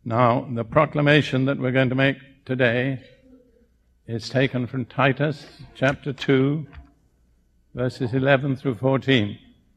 Now, the proclamation that we're going to make today is taken from Titus chapter 2, verses 11 through 14.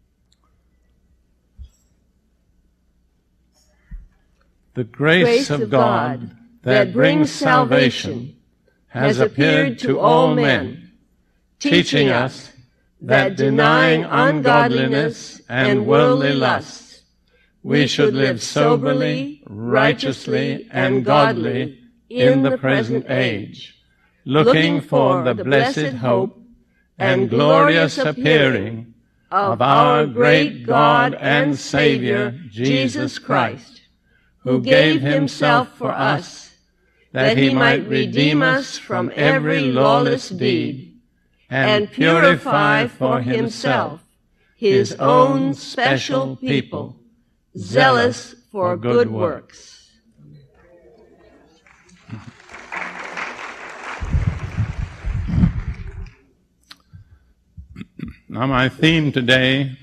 The grace of God that brings salvation has appeared to all men, teaching us that denying ungodliness and worldly lusts, we should live soberly, righteously, and godly in the present age, looking for the blessed hope and glorious appearing of our great God and Savior, Jesus Christ, who gave himself for us, that he might redeem us from every lawless deed, and purify for himself his own special people, zealous for good works. Now, my theme today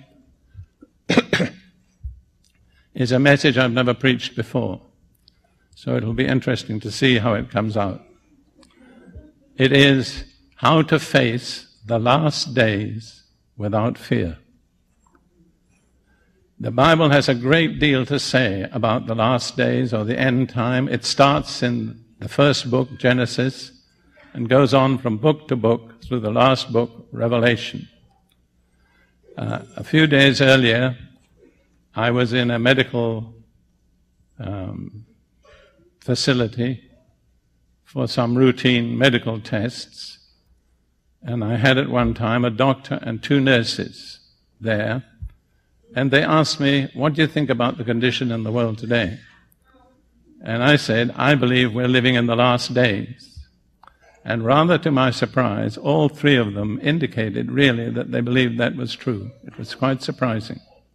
is a message I've never preached before, so it'll be interesting to see how it comes out. It is how to face the last days without fear. The Bible has a great deal to say about the last days or the end time. It starts in the first book, Genesis, and goes on from book to book through the last book, Revelation. A few days earlier, I was in a medical facility for some routine medical tests, and I had at one time a doctor and 2 nurses there, and they asked me, "What do you think about the condition in the world today?" And I said, "I believe we're living in the last days." And rather to my surprise, all 3 of them indicated really that they believed that was true. It was quite surprising.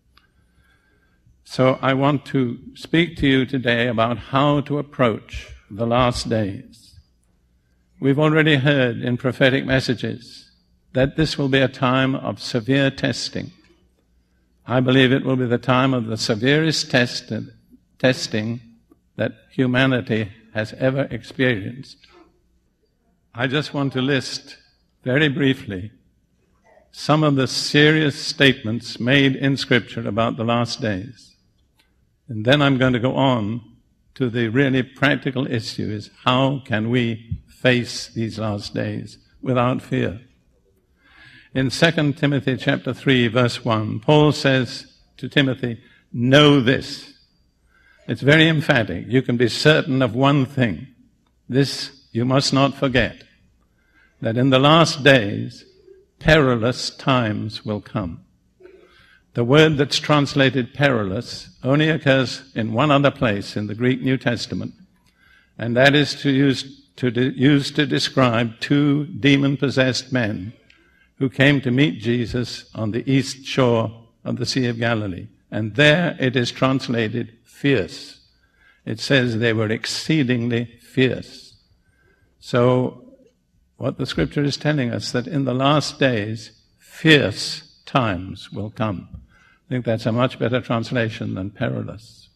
So I want to speak to you today about how to approach the last days. We've already heard in prophetic messages that this will be a time of severe testing. I believe it will be the time of the severest testing that humanity has ever experienced. I just want to list very briefly some of the serious statements made in Scripture about the last days. And then I'm going to go on to the really practical issue is how can we face these last days without fear. In 2 Timothy chapter 3, verse 1, Paul says to Timothy, "Know this." It's very emphatic. You can be certain of one thing. This you must not forget, that in the last days, perilous times will come. The word that's translated perilous only occurs in one other place in the Greek New Testament, and that is used to describe 2 demon-possessed men who came to meet Jesus on the east shore of the Sea of Galilee. And there it is translated fierce. It says they were exceedingly fierce. So what the Scripture is telling us, that in the last days, fierce times will come. I think that's a much better translation than perilous.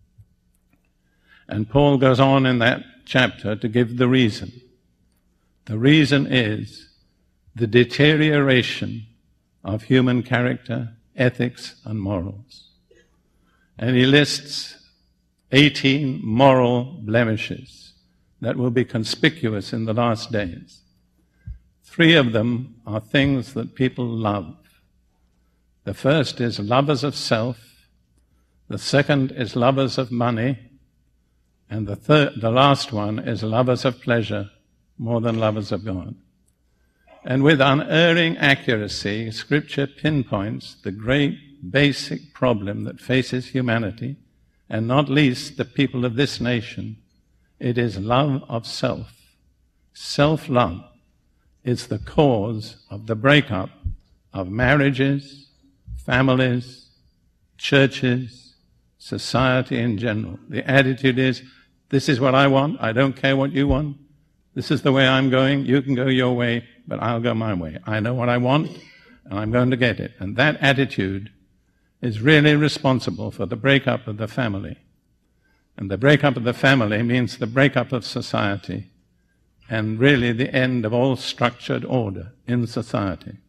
And Paul goes on in that chapter to give the reason. The reason is the deterioration of human character, ethics, and morals. And he lists 18 moral blemishes that will be conspicuous in the last days. 3 of them are things that people love. The first is lovers of self, the second is lovers of money, and the last one is lovers of pleasure more than lovers of God. And with unerring accuracy, Scripture pinpoints the great basic problem that faces humanity, and not least the people of this nation. It is love of self. Self-love is the cause of the breakup of marriages, families, churches, society in general. The attitude is, this is what I want, I don't care what you want. This is the way I'm going, you can go your way, but I'll go my way. I know what I want, and I'm going to get it. And that attitude is really responsible for the breakup of the family. And the breakup of the family means the breakup of society, and really the end of all structured order in society.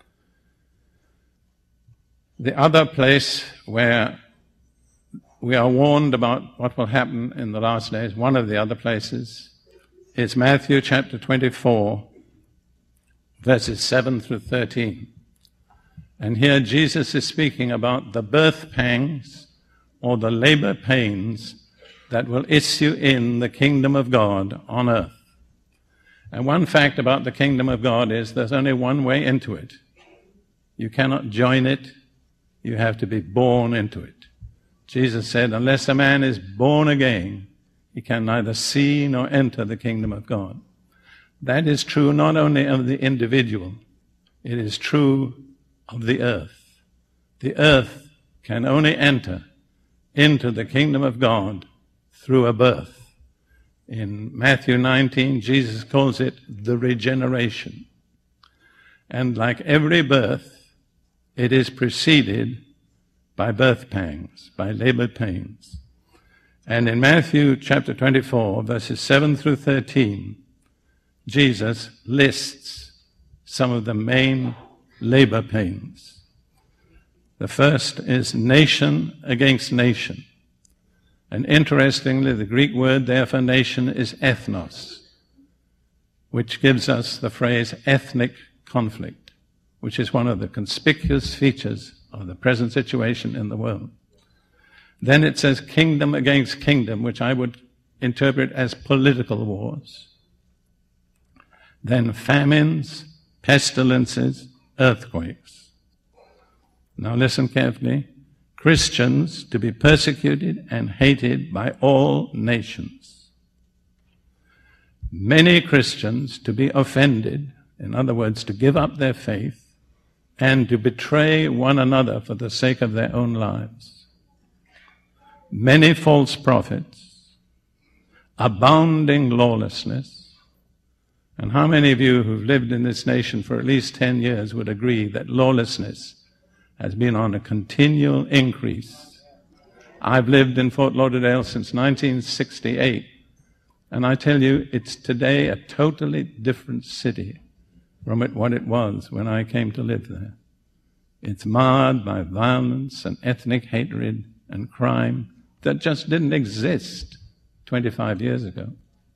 The other place where we are warned about what will happen in the last days, one of the other places, is Matthew chapter 24, verses 7 through 13. And here Jesus is speaking about the birth pangs or the labor pains that will issue in the kingdom of God on earth. And one fact about the kingdom of God is there's only one way into it. You cannot join it. You have to be born into it. Jesus said, unless a man is born again, he can neither see nor enter the kingdom of God. That is true not only of the individual, it is true of the earth. The earth can only enter into the kingdom of God through a birth. In Matthew 19, Jesus calls it the regeneration. And like every birth, it is preceded by birth pangs, by labor pains. And in Matthew chapter 24, verses 7 through 13, Jesus lists some of the main labor pains. The first is nation against nation. And interestingly, the Greek word there for nation is ethnos, which gives us the phrase ethnic conflict, which is one of the conspicuous features of the present situation in the world. Then it says kingdom against kingdom, which I would interpret as political wars. Then famines, pestilences, earthquakes. Now listen carefully. Christians to be persecuted and hated by all nations. Many Christians to be offended, in other words, to give up their faith and to betray one another for the sake of their own lives. Many false prophets, abounding lawlessness. And how many of you who've lived in this nation for at least 10 years would agree that lawlessness has been on a continual increase? I've lived in Fort Lauderdale since 1968, and I tell you, it's today a totally different city from what it was when I came to live there. It's marred by violence and ethnic hatred and crime that just didn't exist 25 years ago.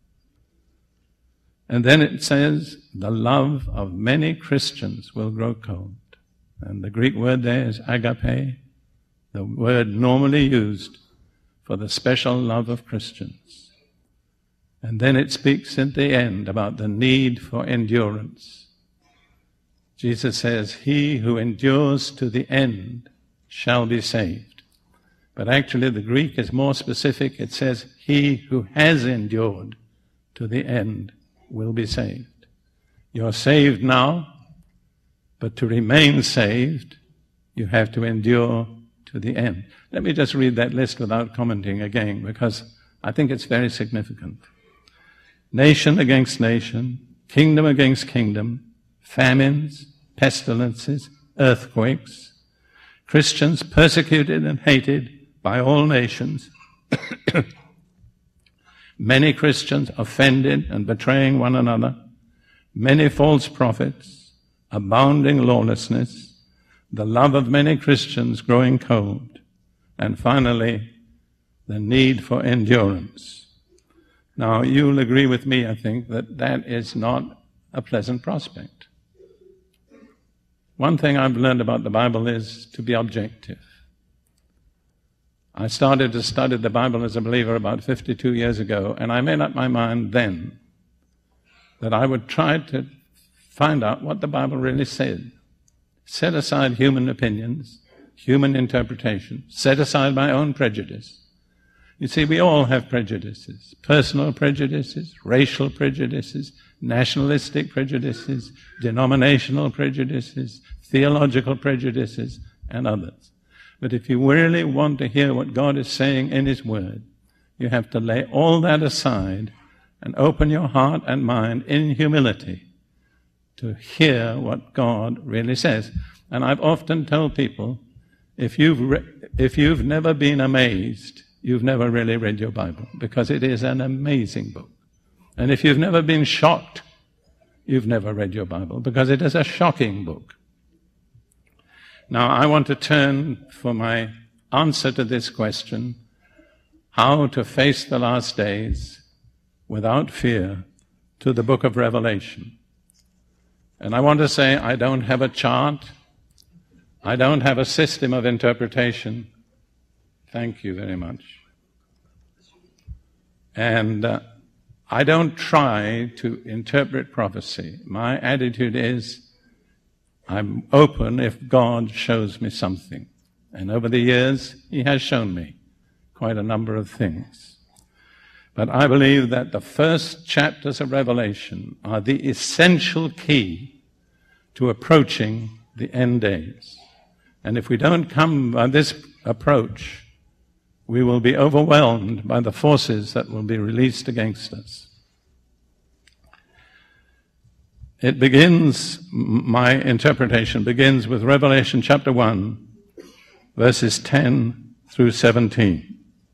And then it says, the love of many Christians will grow cold. And the Greek word there is agape, the word normally used for the special love of Christians. And then it speaks at the end about the need for endurance. Jesus says, he who endures to the end shall be saved. But actually the Greek is more specific. It says, he who has endured to the end will be saved. You're saved now, but to remain saved, you have to endure to the end. Let me just read that list without commenting again, because I think it's very significant. Nation against nation, kingdom against kingdom, famines, pestilences, earthquakes, Christians persecuted and hated by all nations, many Christians offended and betraying one another, many false prophets, abounding lawlessness, the love of many Christians growing cold, and finally, the need for endurance. Now, you'll agree with me, I think, that that is not a pleasant prospect. One thing I've learned about the Bible is to be objective. I started to study the Bible as a believer about 52 years ago, and I made up my mind then that I would try to find out what the Bible really said. Set aside human opinions, human interpretation, set aside my own prejudice. You see, we all have prejudices, personal prejudices, racial prejudices, nationalistic prejudices, denominational prejudices, theological prejudices, and others. But if you really want to hear what God is saying in His Word, you have to lay all that aside and open your heart and mind in humility to hear what God really says. And I've often told people, if you've never been amazed, you've never really read your Bible, because it is an amazing book. And if you've never been shocked, you've never read your Bible, because it is a shocking book. Now, I want to turn for my answer to this question, how to face the last days without fear, to the book of Revelation. And I want to say, I don't have a chart. I don't have a system of interpretation. Thank you very much. And I don't try to interpret prophecy. My attitude is, I'm open if God shows me something. And over the years, He has shown me quite a number of things. But I believe that the first chapters of Revelation are the essential key to approaching the end days. And if we don't come by this approach, we will be overwhelmed by the forces that will be released against us. It begins, my interpretation begins with Revelation chapter 1, verses 10 through 17.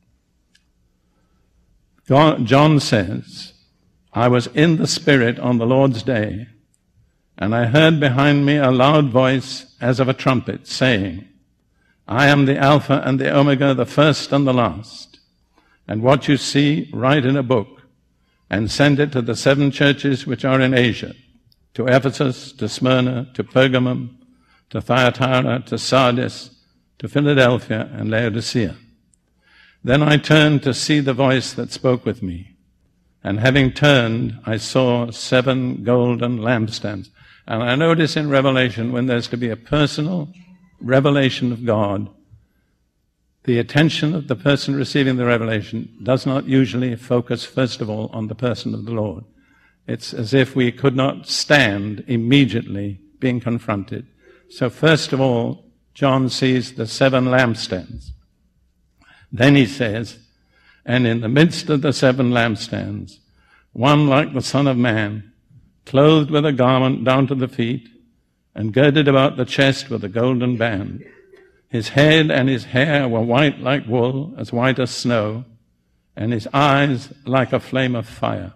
John says, I was in the Spirit on the Lord's day, and I heard behind me a loud voice as of a trumpet, saying, I am the Alpha and the Omega, the first and the last. And what you see, write in a book, and send it to the 7 churches which are in Asia, to Ephesus, to Smyrna, to Pergamum, to Thyatira, to Sardis, to Philadelphia, and Laodicea. Then I turned to see the voice that spoke with me. And having turned, I saw 7 golden lampstands. And I notice in Revelation, when there's to be a personal revelation of God, the attention of the person receiving the revelation does not usually focus, first of all, on the person of the Lord. It's as if we could not stand immediately being confronted. So first of all, John sees the 7 lampstands. Then he says, and in the midst of the 7 lampstands, one like the Son of Man, clothed with a garment down to the feet, and girded about the chest with a golden band. His head and his hair were white like wool, as white as snow, and his eyes like a flame of fire.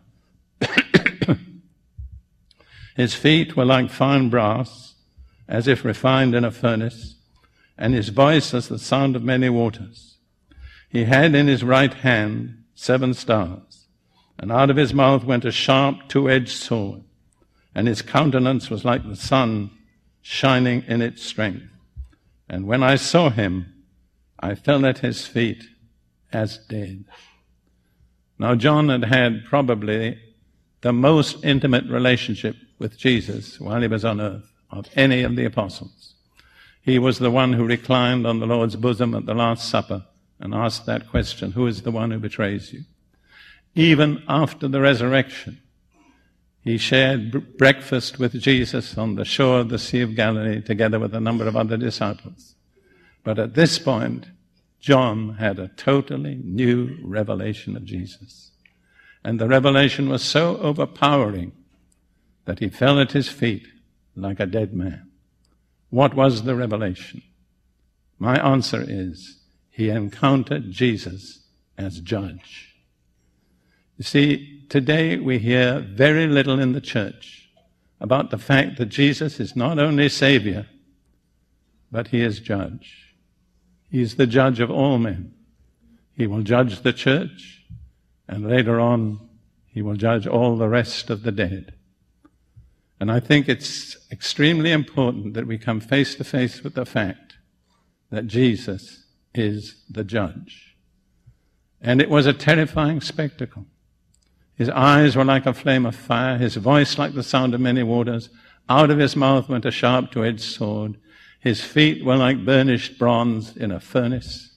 His feet were like fine brass, as if refined in a furnace, and his voice as the sound of many waters. He had in his right hand 7 stars, and out of his mouth went a sharp 2-edged sword, and his countenance was like the sun shining in its strength. And when I saw him, I fell at his feet as dead. Now John had had probably the most intimate relationship with Jesus while he was on earth of any of the apostles. He was the one who reclined on the Lord's bosom at the Last Supper and asked that question, who is the one who betrays you? Even after the resurrection, he shared breakfast with Jesus on the shore of the Sea of Galilee together with a number of other disciples. But at this point, John had a totally new revelation of Jesus. And the revelation was so overpowering that he fell at his feet like a dead man. What was the revelation? My answer is, he encountered Jesus as judge. You see, today we hear very little in the church about the fact that Jesus is not only Savior, but he is judge. He is the judge of all men. He will judge the church, and later on, he will judge all the rest of the dead. And I think it's extremely important that we come face to face with the fact that Jesus is the judge. And it was a terrifying spectacle. His eyes were like a flame of fire, his voice like the sound of many waters. Out of his mouth went a sharp 2-edged sword. His feet were like burnished bronze in a furnace.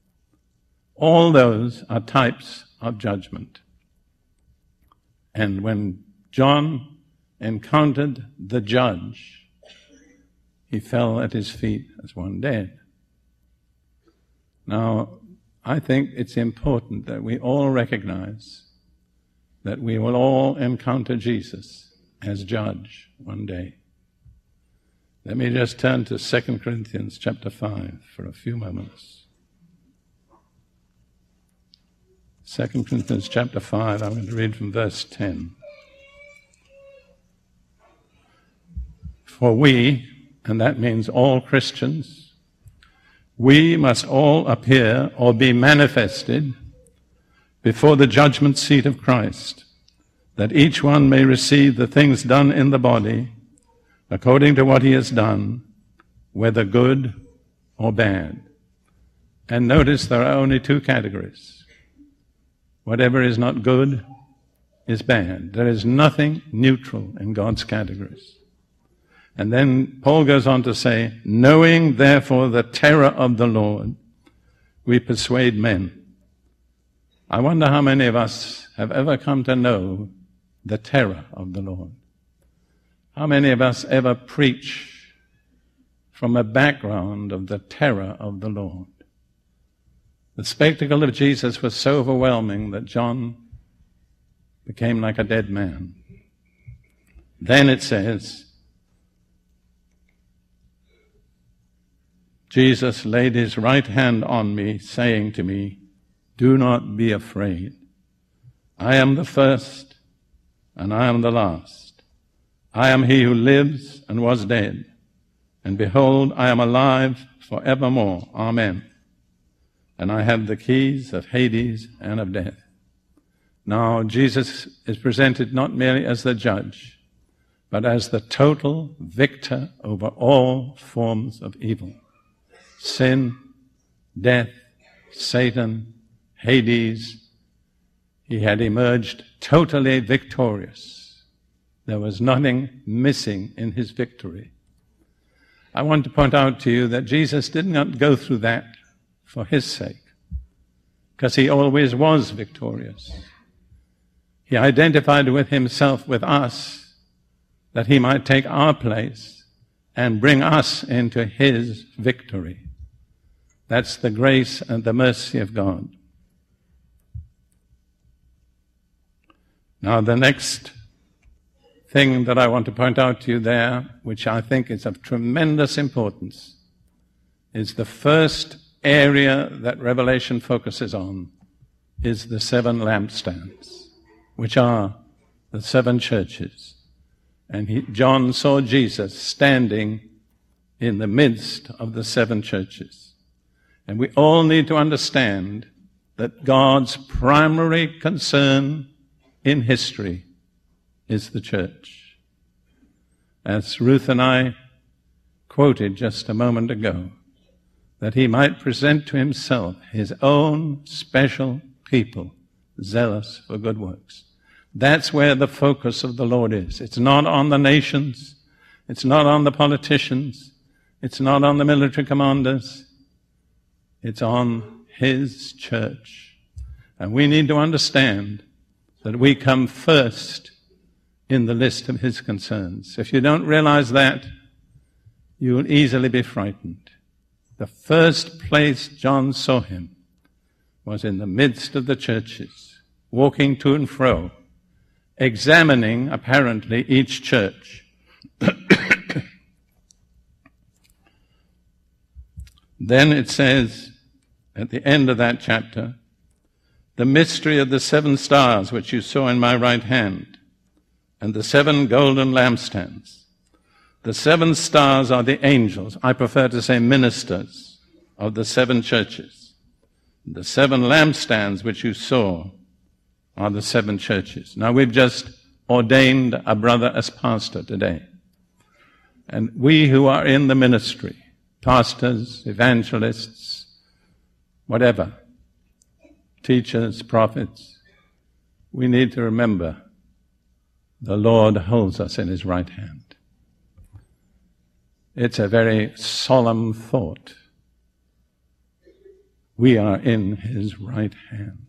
All those are types of judgment. And when John encountered the judge, he fell at his feet as one dead. Now, I think it's important that we all recognize that we will all encounter Jesus as judge one day. Let me just turn to 2 Corinthians chapter 5 for a few moments. 2 Corinthians chapter 5, I'm going to read from verse 10. For we, and that means all Christians, we must all appear or be manifested before the judgment seat of Christ, that each one may receive the things done in the body according to what he has done, whether good or bad. And notice there are only two categories. Whatever is not good is bad. There is nothing neutral in God's categories. And then Paul goes on to say, knowing therefore the terror of the Lord, we persuade men. I wonder how many of us have ever come to know the terror of the Lord. How many of us ever preach from a background of the terror of the Lord? The spectacle of Jesus was so overwhelming that John became like a dead man. Then it says, Jesus laid his right hand on me, saying to me, do not be afraid. I am the first and I am the last. I am he who lives and was dead. And behold, I am alive forevermore. Amen. And I have the keys of Hades and of death. Now, Jesus is presented not merely as the judge, but as the total victor over all forms of evil. Sin, death, Satan, Hades. He had emerged totally victorious. There was nothing missing in his victory. I want to point out to you that Jesus did not go through that for his sake, because he always was victorious. He identified with himself with us, that he might take our place and bring us into his victory. That's the grace and the mercy of God. Now, the next thing that I want to point out to you there, which I think is of tremendous importance, is the first area that Revelation focuses on is the seven lampstands, which are the seven churches. And John saw Jesus standing in the midst of the seven churches. And we all need to understand that God's primary concern in history is the church. As Ruth and I quoted just a moment ago, that he might present to himself his own special people, zealous for good works. That's where the focus of the Lord is. It's not on the nations. It's not on the politicians. It's not on the military commanders. It's on his church. And we need to understand that we come first in the list of his concerns. If you don't realize that, you will easily be frightened. The first place John saw him was in the midst of the churches, walking to and fro, examining, apparently, each church. Then it says, at the end of that chapter, the mystery of the 7 stars which you saw in my right hand, and the 7 golden lampstands. The 7 stars are the angels. I prefer to say ministers of the 7 churches. The 7 lampstands which you saw are the 7 churches. Now, we've just ordained a brother as pastor today. And we who are in the ministry, pastors, evangelists, whatever, teachers, prophets, we need to remember the Lord holds us in his right hand. It's a very solemn thought. We are in his right hand.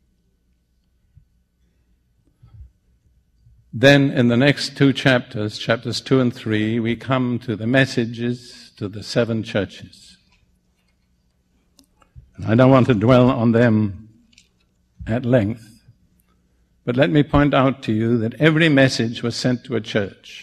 Then in the next 2 chapters, chapters 2 and 3, we come to the messages to the 7 churches. And I don't want to dwell on them at length, but let me point out to you that every message was sent to a church.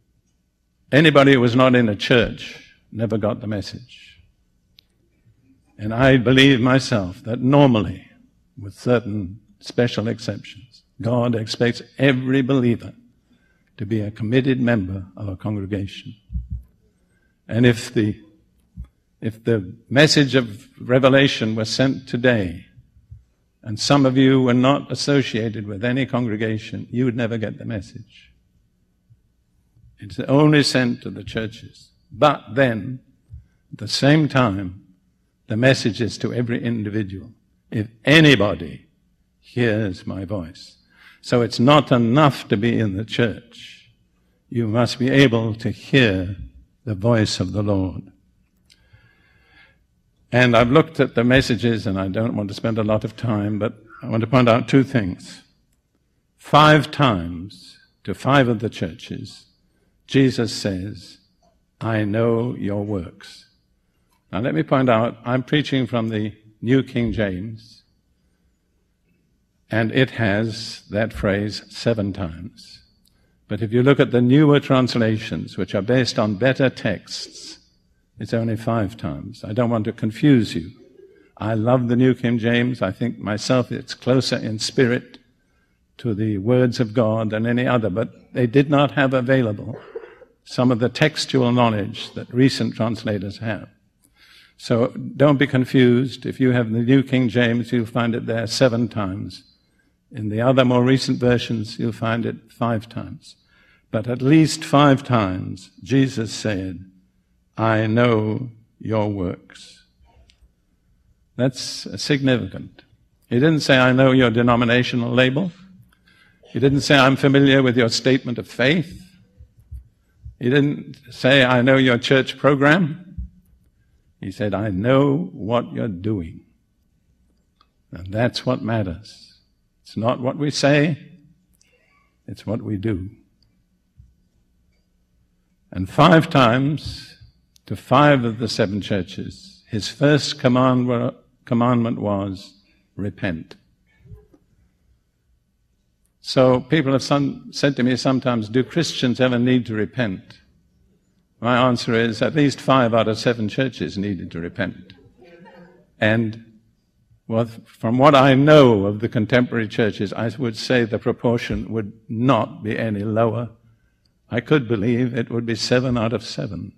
Anybody who was not in a church never got the message. And I believe myself that normally, with certain special exceptions, God expects every believer to be a committed member of a congregation. And if the message of Revelation was sent today, and some of you were not associated with any congregation, you would never get the message. It's only sent to the churches. But then, at the same time, the message is to every individual. If anybody hears my voice. So it's not enough to be in the church. You must be able to hear the voice of the Lord. And I've looked at the messages, and I don't want to spend a lot of time, but I want to point out two things. 5 times to 5 of the churches, Jesus says, I know your works. Now let me point out, I'm preaching from the New King James, and it has that phrase 7 times. But if you look at the newer translations, which are based on better texts, it's only 5 times. I don't want to confuse you. I love the New King James. I think myself it's closer in spirit to the words of God than any other, but they did not have available some of the textual knowledge that recent translators have. So don't be confused. If you have the New King James, you'll find it there 7 times. In the other more recent versions, you'll find it 5 times. But at least 5 times, Jesus said, I know your works. That's significant. He didn't say, I know your denominational label. He didn't say, I'm familiar with your statement of faith. He didn't say, I know your church program. He said, I know what you're doing. And that's what matters. It's not what we say, it's what we do. And 5 times to 5 of the 7 churches, his first commandment was, repent. So people have said to me sometimes, do Christians ever need to repent? My answer is, at least 5 out of 7 churches needed to repent. And from what I know of the contemporary churches, I would say the proportion would not be any lower. I could believe it would be 7 out of 7.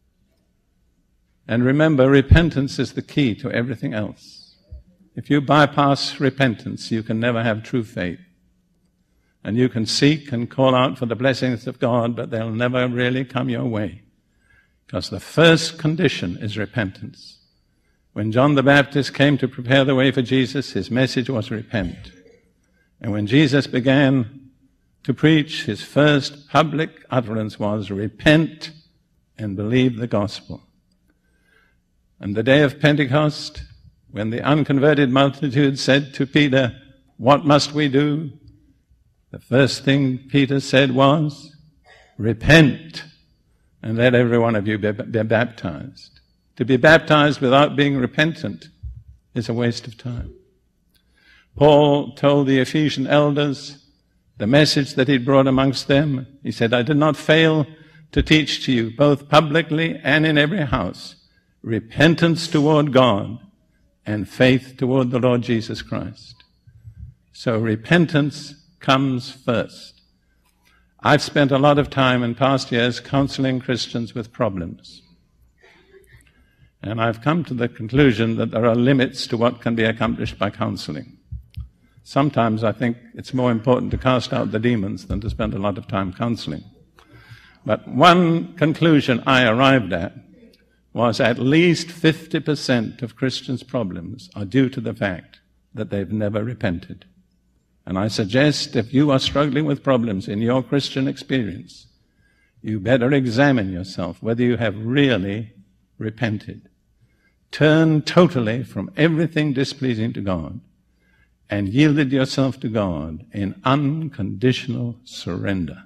And remember, repentance is the key to everything else. If you bypass repentance, you can never have true faith. And you can seek and call out for the blessings of God, but they'll never really come your way. Because the first condition is repentance. When John the Baptist came to prepare the way for Jesus, his message was repent. And when Jesus began to preach, his first public utterance was repent and believe the gospel. And the day of Pentecost, when the unconverted multitude said to Peter, what must we do? The first thing Peter said was, repent and let every one of you be baptized. To be baptized without being repentant is a waste of time. Paul told the Ephesian elders the message that he'd brought amongst them. He said, I did not fail to teach to you, both publicly and in every house, repentance toward God and faith toward the Lord Jesus Christ. So repentance comes first. I've spent a lot of time in past years counseling Christians with problems. And I've come to the conclusion that there are limits to what can be accomplished by counseling. Sometimes I think it's more important to cast out the demons than to spend a lot of time counseling. But one conclusion I arrived at was at least 50% of Christians' problems are due to the fact that they've never repented. And I suggest if you are struggling with problems in your Christian experience, you better examine yourself whether you have really repented. Turn totally from everything displeasing to God and yielded yourself to God in unconditional surrender.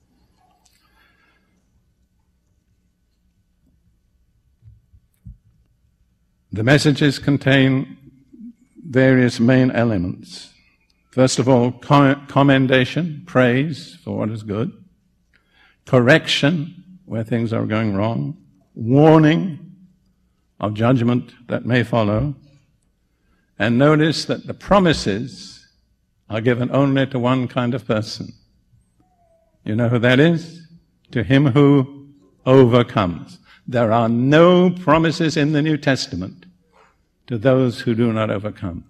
The messages contain various main elements. First of all, commendation, praise for what is good. Correction, where things are going wrong. Warning, of judgment that may follow. And notice that the promises are given only to one kind of person. You know who that is? To him who overcomes. There are no promises in the New Testament to those who do not overcome.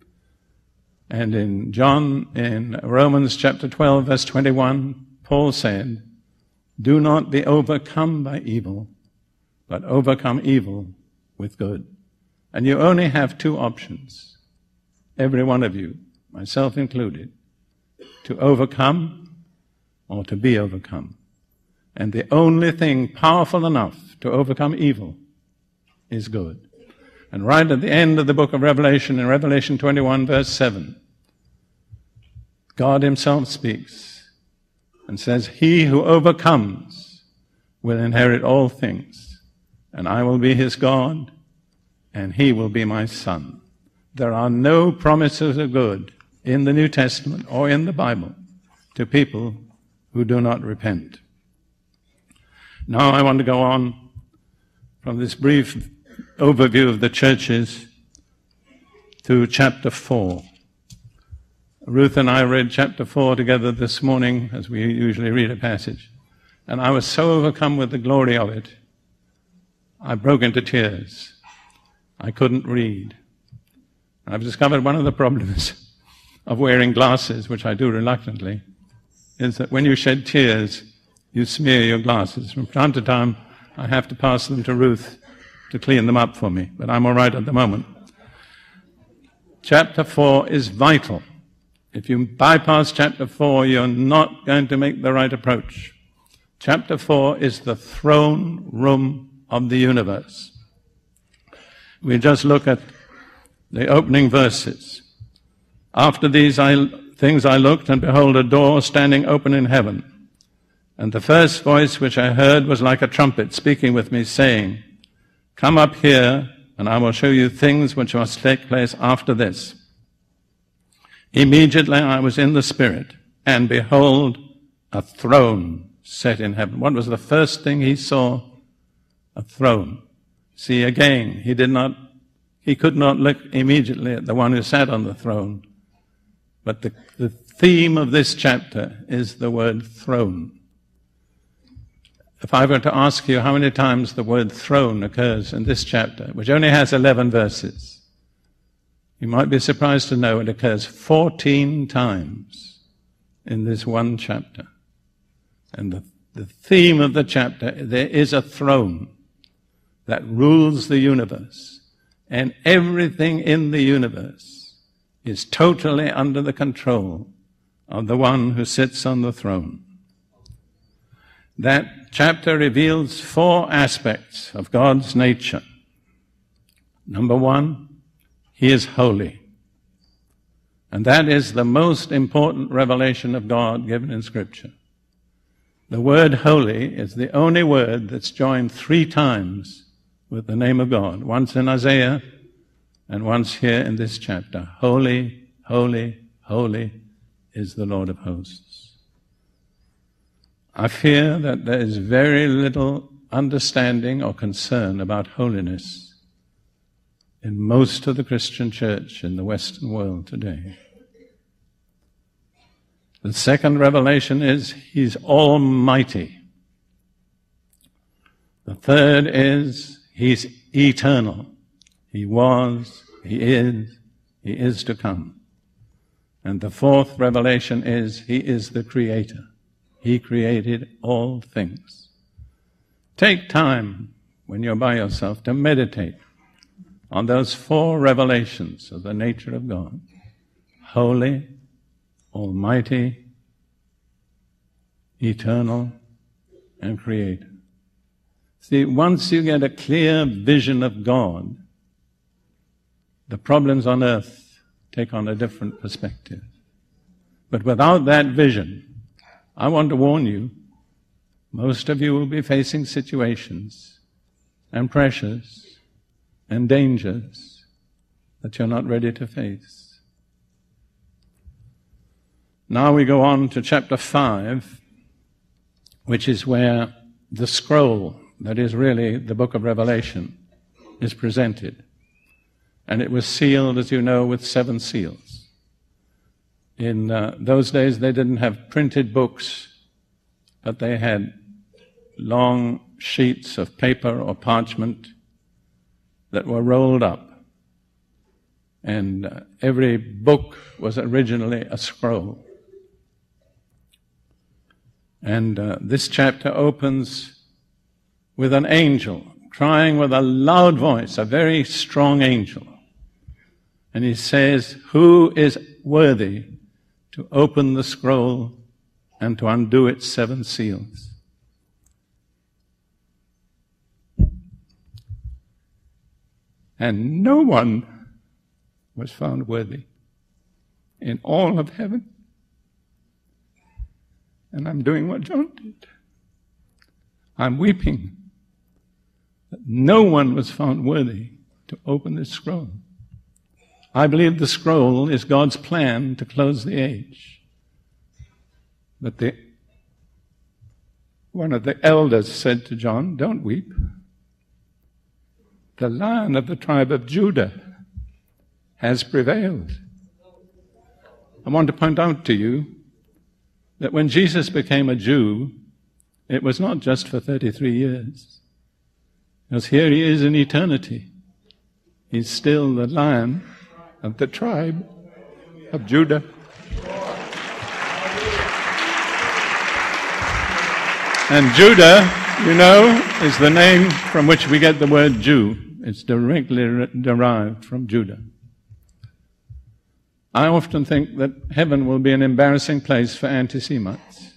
And in Romans chapter 12, verse 21, Paul said, "Do not be overcome by evil, but overcome evil with good." And you only have two options, every one of you, myself included, to overcome or to be overcome. And the only thing powerful enough to overcome evil is good. And right at the end of the book of Revelation, in Revelation 21, verse 7, God himself speaks and says, "He who overcomes will inherit all things, and I will be his God, and he will be my son." There are no promises of good in the New Testament or in the Bible to people who do not repent. Now I want to go on from this brief overview of the churches to chapter 4. Ruth and I read chapter 4 together this morning, as we usually read a passage, and I was so overcome with the glory of it, I broke into tears. I couldn't read. I've discovered one of the problems of wearing glasses, which I do reluctantly, is that when you shed tears, you smear your glasses. From time to time, I have to pass them to Ruth to clean them up for me, but I'm all right at the moment. Chapter 4 is vital. If you bypass chapter 4, you're not going to make the right approach. Chapter 4 is the throne room of the universe. We just look at the opening verses. "After these things I looked, and behold, a door standing open in heaven. And the first voice which I heard was like a trumpet speaking with me, saying, 'Come up here, and I will show you things which must take place after this.' Immediately I was in the Spirit, and behold, a throne set in heaven." What was the first thing he saw? A throne. See, again, he could not look immediately at the one who sat on the throne. But the theme of this chapter is the word throne. If I were to ask you how many times the word throne occurs in this chapter, which only has 11 verses, you might be surprised to know it occurs 14 times in this one chapter. And the theme of the chapter, there is a throne that rules the universe, and everything in the universe is totally under the control of the one who sits on the throne. That chapter reveals 4 aspects of God's nature. Number 1, he is holy. And that is the most important revelation of God given in Scripture. The word holy is the only word that's joined 3 times with the name of God. Once in Isaiah and once here in this chapter. Holy, holy, holy is the Lord of hosts. I fear that there is very little understanding or concern about holiness in most of the Christian church in the Western world today. The second revelation is he's almighty. The third is he's eternal. He was, he is to come. And the fourth revelation is he is the creator. He created all things. Take time when you're by yourself to meditate on those 4 revelations of the nature of God. Holy, almighty, eternal, and creator. See, once you get a clear vision of God, the problems on earth take on a different perspective. But without that vision, I want to warn you, most of you will be facing situations and pressures and dangers that you're not ready to face. Now we go on to chapter 5, which is where the scroll, that is really the book of Revelation, is presented. And it was sealed, as you know, with 7 seals. In those days, they didn't have printed books, but they had long sheets of paper or parchment that were rolled up. And every book was originally a scroll. And this chapter opens with an angel crying with a loud voice, a very strong angel. And he says, "Who is worthy to open the scroll and to undo its 7 seals?" And no one was found worthy in all of heaven. And I'm doing what John did. I'm weeping that no one was found worthy to open this scroll. I believe the scroll is God's plan to close the age. But one of the elders said to John, "Don't weep. The Lion of the tribe of Judah has prevailed." I want to point out to you that when Jesus became a Jew, it was not just for 33 years. Because here he is in eternity. He's still the Lion of the tribe of Judah. And Judah, you know, is the name from which we get the word Jew. It's directly derived from Judah. I often think that heaven will be an embarrassing place for anti-Semites.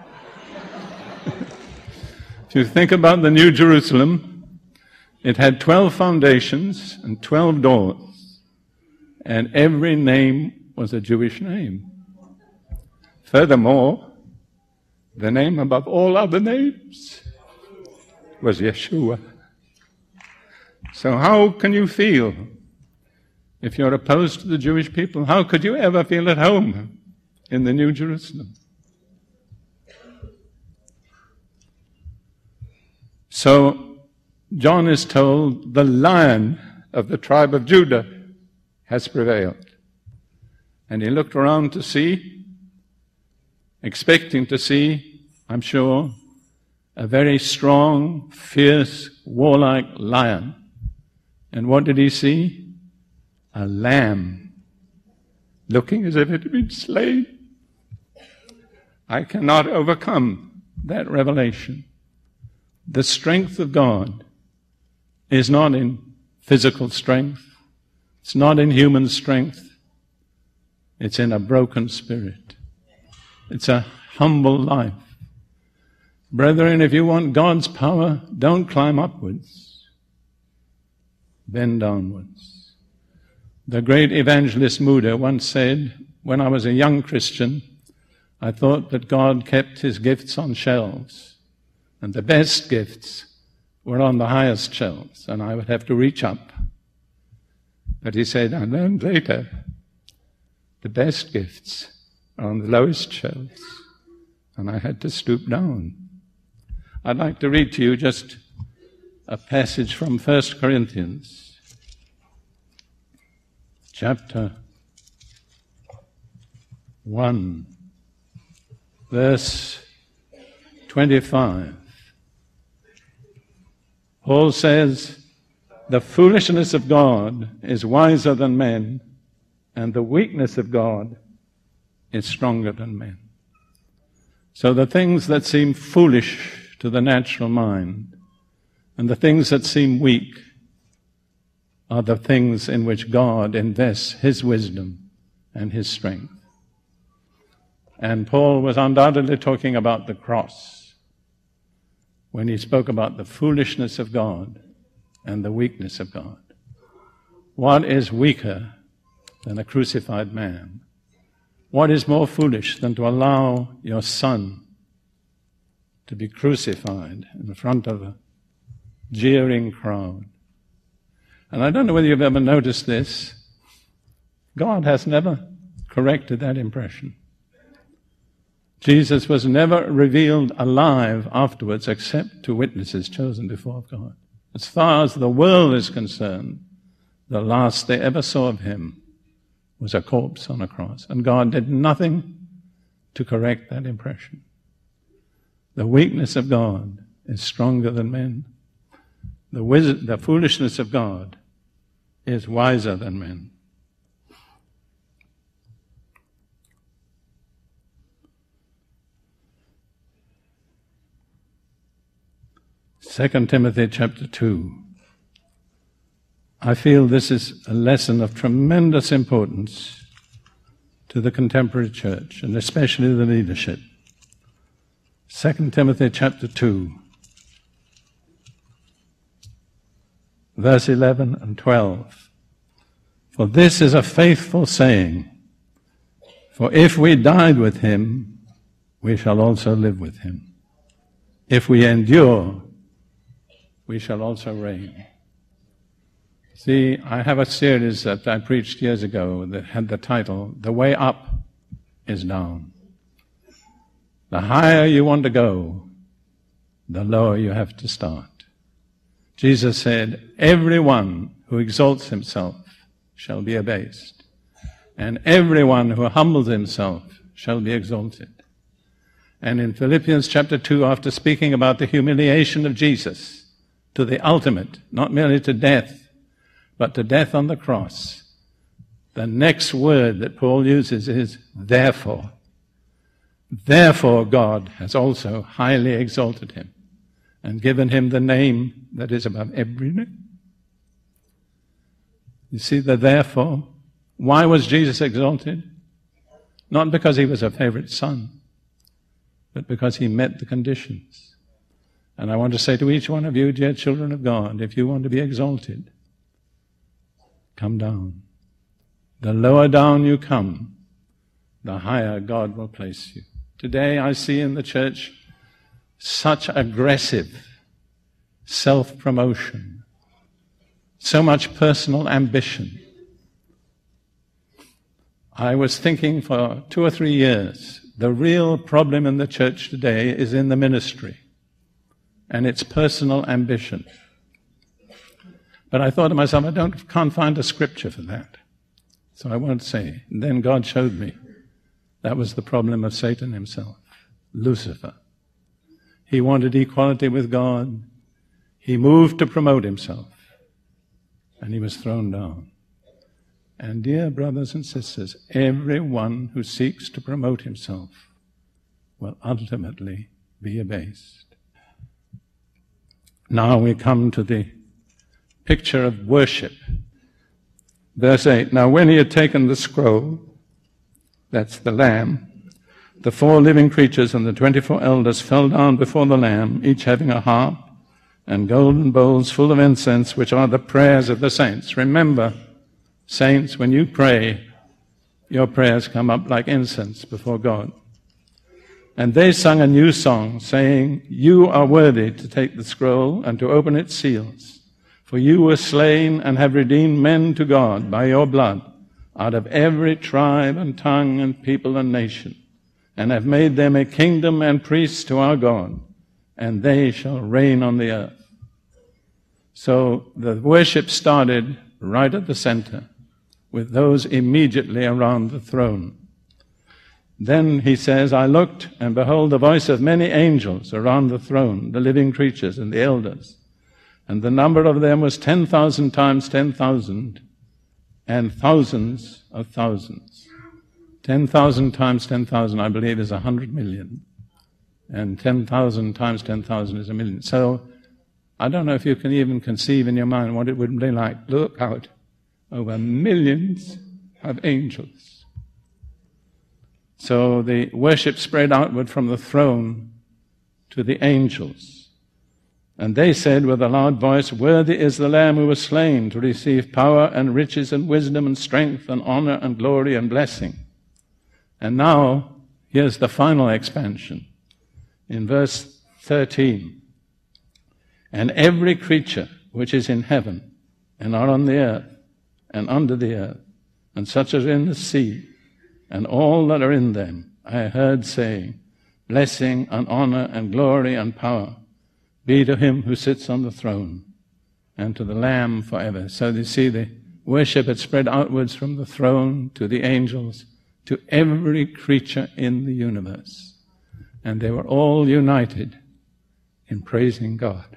If you think about the New Jerusalem, it had 12 foundations and 12 doors. And every name was a Jewish name. Furthermore, the name above all other names was Yeshua. So how can you feel if you're opposed to the Jewish people? How could you ever feel at home in the New Jerusalem? So John is told the Lion of the tribe of Judah has prevailed. And he looked around to see, expecting to see, I'm sure, a very strong, fierce, warlike lion. And what did he see? A lamb, looking as if it had been slain. I cannot overcome that revelation. The strength of God is not in physical strength. It's not in human strength. It's in a broken spirit. It's a humble life. Brethren, if you want God's power, don't climb upwards. Bend downwards. The great evangelist Muda once said, "When I was a young Christian, I thought that God kept his gifts on shelves, and the best gifts were on the highest shelves, and I would have to reach up." But he said, "I learned later, the best gifts are on the lowest shelves, and I had to stoop down." I'd like to read to you just a passage from 1 Corinthians, chapter 1, verse 25. Paul says, "The foolishness of God is wiser than men, and the weakness of God is stronger than men." So the things that seem foolish to the natural mind and the things that seem weak are the things in which God invests his wisdom and his strength. And Paul was undoubtedly talking about the cross when he spoke about the foolishness of God and the weakness of God. What is weaker than a crucified man? What is more foolish than to allow your son to be crucified in front of a jeering crowd? And I don't know whether you've ever noticed this. God has never corrected that impression. Jesus was never revealed alive afterwards except to witnesses chosen before God. As far as the world is concerned, the last they ever saw of him was a corpse on a cross. And God did nothing to correct that impression. The weakness of God is stronger than men. The foolishness of God is wiser than men. Second Timothy chapter 2. I feel this is a lesson of tremendous importance to the contemporary church, and especially the leadership. 2 Timothy chapter 2, verse 11 and 12. For this is a faithful saying, for if we died with him, we shall also live with him. If we endure, we shall also reign. See, I have a series that I preached years ago that had the title, The Way Up is Down. The higher you want to go, the lower you have to start. Jesus said, everyone who exalts himself shall be abased, and everyone who humbles himself shall be exalted. And in Philippians chapter 2, after speaking about the humiliation of Jesus to the ultimate, not merely to death, but to death on the cross, the next word that Paul uses is therefore. Therefore God has also highly exalted him and given him the name that is above every name. You see the therefore? Why was Jesus exalted? Not because he was a favorite son, but because he met the conditions. And I want to say to each one of you, dear children of God, if you want to be exalted, come down. The lower down you come, the higher God will place you. Today I see in the church such aggressive self-promotion, so much personal ambition. I was thinking for 2 or 3 years, the real problem in the church today is in the ministry, and it's personal ambition. But I thought to myself, can't find a scripture for that. So I won't say. And then God showed me that was the problem of Satan himself, Lucifer. He wanted equality with God. He moved to promote himself, and he was thrown down. And dear brothers and sisters, everyone who seeks to promote himself will ultimately be abased. Now we come to the picture of worship. Verse 8, now when he had taken the scroll, that's the Lamb, the 4 living creatures and the 24 elders fell down before the Lamb, each having a harp and golden bowls full of incense, which are the prayers of the saints. Remember, saints, when you pray, your prayers come up like incense before God. And they sung a new song, saying, you are worthy to take the scroll and to open its seals. For you were slain and have redeemed men to God by your blood out of every tribe and tongue and people and nation, and have made them a kingdom and priests to our God, and they shall reign on the earth. So the worship started right at the center, with those immediately around the throne. Then he says, I looked, and behold, the voice of many angels around the throne, the living creatures and the elders. And the number of them was 10,000 times 10,000, and thousands of thousands. 10,000 times 10,000, I believe, is 100 million. And 10,000 times 10,000 is 1 million. So I don't know if you can even conceive in your mind what it would be like. Look out over millions of angels. So the worship spread outward from the throne to the angels. And they said with a loud voice, worthy is the Lamb who was slain to receive power and riches and wisdom and strength and honor and glory and blessing. And now, here's the final expansion. In verse 13, and every creature which is in heaven and are on the earth and under the earth, and such as are in the sea, and all that are in them, I heard saying, blessing and honor and glory and power be to him who sits on the throne and to the Lamb forever. So you see, the worship had spread outwards from the throne to the angels, to every creature in the universe. And they were all united in praising God.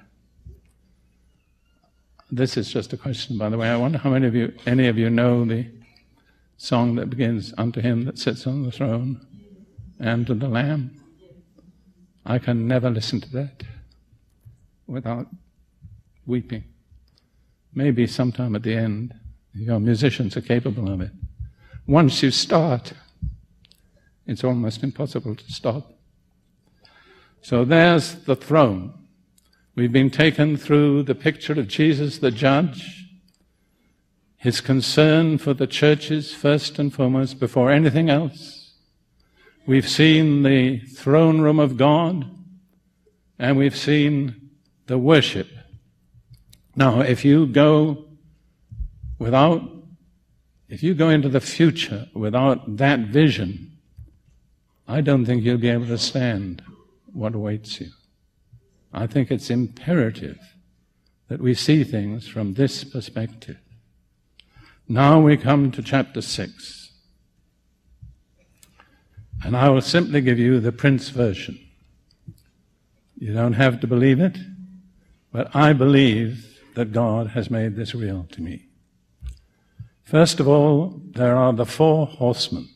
This is just a question, by the way. I wonder how many of you know the song that begins, "Unto him that sits on the throne and to the Lamb." I can never listen to that without weeping. Maybe sometime at the end, your musicians are capable of it. Once you start, it's almost impossible to stop. So there's the throne. We've been taken through the picture of Jesus the judge, his concern for the churches first and foremost before anything else. We've seen the throne room of God, and we've seen the worship. Now, if you go into the future without that vision, I don't think you'll be able to stand what awaits you. I think it's imperative that we see things from this perspective. Now we come to chapter 6. And I will simply give you the Prince version. You don't have to believe it, but I believe that God has made this real to me. First of all, there are the 4 horsemen.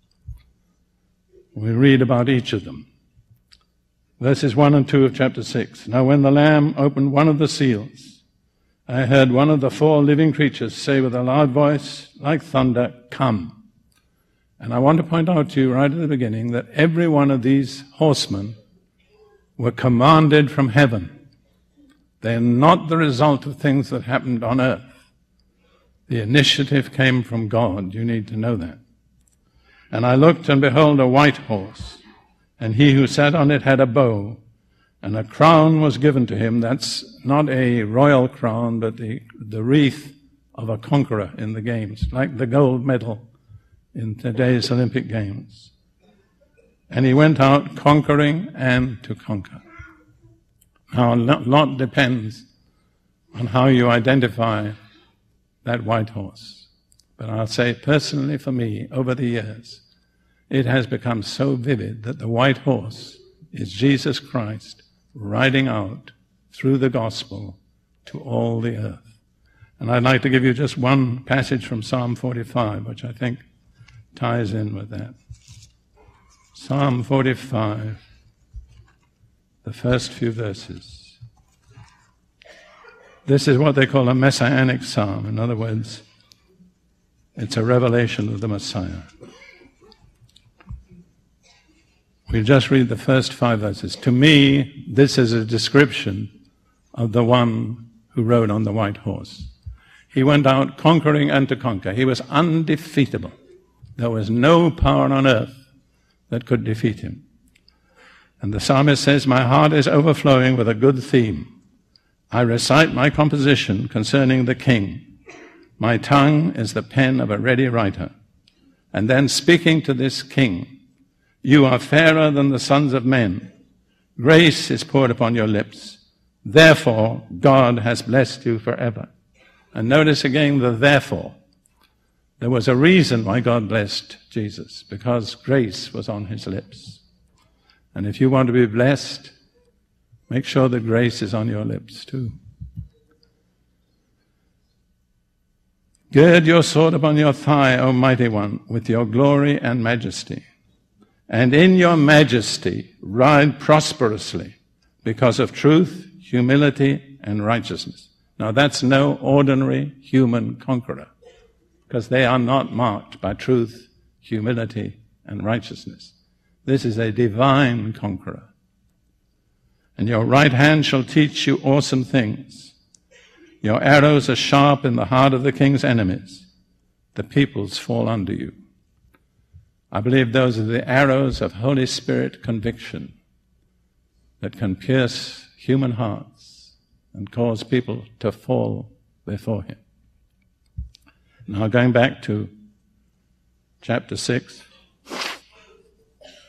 We read about each of them. Verses 1 and 2 of chapter 6. Now when the Lamb opened one of the seals, I heard one of the 4 living creatures say with a loud voice, like thunder, "Come." And I want to point out to you right at the beginning that every one of these horsemen were commanded from heaven. They're not the result of things that happened on earth. The initiative came from God. You need to know that. And I looked, and behold, a white horse, and he who sat on it had a bow, and a crown was given to him. That's not a royal crown, but the wreath of a conqueror in the games, like the gold medal in today's Olympic Games. And he went out conquering and to conquer. Now, a lot depends on how you identify that white horse. But I'll say personally for me, over the years, it has become so vivid that the white horse is Jesus Christ riding out through the gospel to all the earth. And I'd like to give you just one passage from Psalm 45, which I think ties in with that. Psalm 45, the first few verses. This is what they call a messianic psalm. In other words, it's a revelation of the Messiah. We'll just read the first 5 verses. To me, this is a description of the one who rode on the white horse. He went out conquering and to conquer. He was undefeatable. There was no power on earth that could defeat him. And the psalmist says, "My heart is overflowing with a good theme. I recite my composition concerning the King. My tongue is the pen of a ready writer." And then speaking to this King, "You are fairer than the sons of men. Grace is poured upon your lips. Therefore, God has blessed you forever." And notice again the therefore. There was a reason why God blessed Jesus, because grace was on his lips. And if you want to be blessed, make sure that grace is on your lips too. Gird your sword upon your thigh, O mighty one, with your glory and majesty. And in your majesty ride prosperously because of truth, humility, and righteousness. Now that's no ordinary human conqueror, because they are not marked by truth, humility, and righteousness. This is a divine conqueror. And your right hand shall teach you awesome things. Your arrows are sharp in the heart of the king's enemies. The peoples fall under you. I believe those are the arrows of Holy Spirit conviction that can pierce human hearts and cause people to fall before him. Now going back to chapter 6,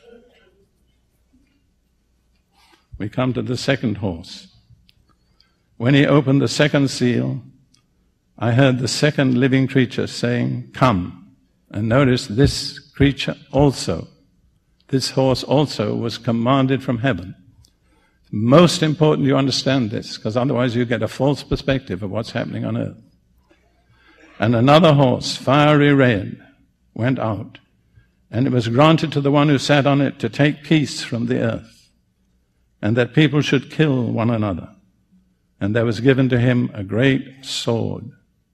we come to the second horse. when he opened the second seal, I heard the second living creature saying, "Come." And notice this creature also, this horse also was commanded from heaven. Most important you understand this, because otherwise you get a false perspective of what's happening on earth. And another horse, fiery red, went out, and it was granted to the one who sat on it to take peace from the earth, and that people should kill one another. And there was given to him a great sword.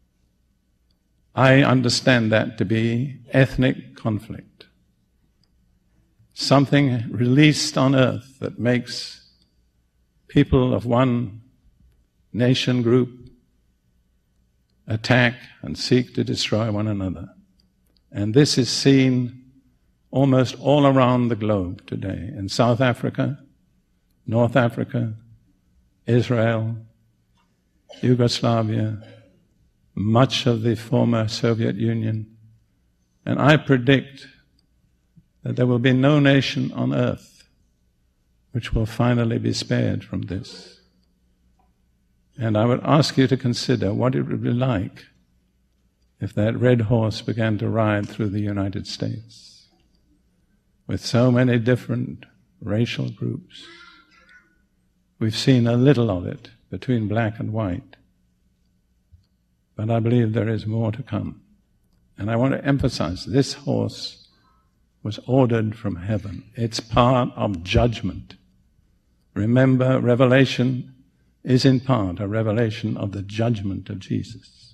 I understand that to be ethnic conflict. Something released on earth that makes people of one nation group attack and seek to destroy one another. And this is seen almost all around the globe today, in South Africa, North Africa, Israel, Yugoslavia, much of the former Soviet Union. And I predict that there will be no nation on earth which will finally be spared from this. And I would ask you to consider what it would be like if that red horse began to ride through the United States with so many different racial groups. We've seen a little of it between black and white, but I believe there is more to come. And I want to emphasize, this horse was ordered from heaven. It's part of judgment. Remember, Revelation is in part a revelation of the judgment of Jesus.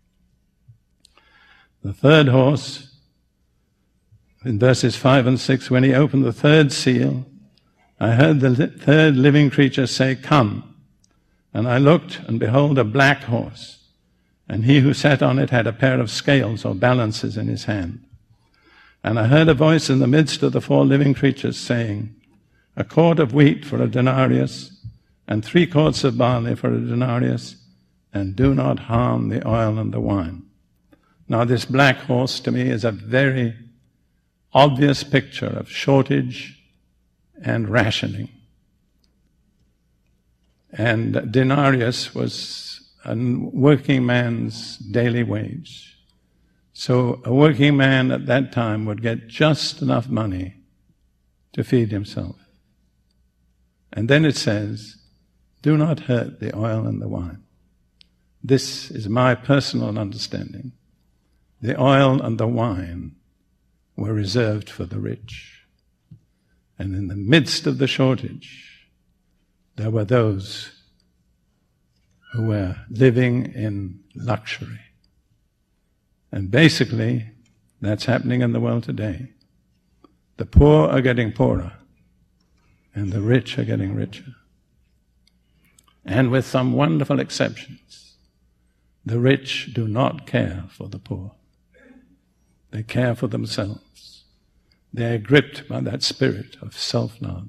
The third horse, in verses 5 and 6, when he opened the third seal, I heard the third living creature say, "Come." And I looked, and behold, a black horse. And he who sat on it had a pair of scales or balances in his hand. And I heard a voice in the midst of the four living creatures saying, "A quart of wheat for a denarius, and 3 quarts of barley for a denarius, and do not harm the oil and the wine." Now this black horse to me is a very obvious picture of shortage and rationing. And denarius was a working man's daily wage. So a working man at that time would get just enough money to feed himself. And then it says, "Do not hurt the oil and the wine." This is my personal understanding. The oil and the wine were reserved for the rich. And in the midst of the shortage, there were those who were living in luxury. And basically, that's happening in the world today. The poor are getting poorer, and the rich are getting richer. And with some wonderful exceptions, the rich do not care for the poor. They care for themselves. They are gripped by that spirit of self-love.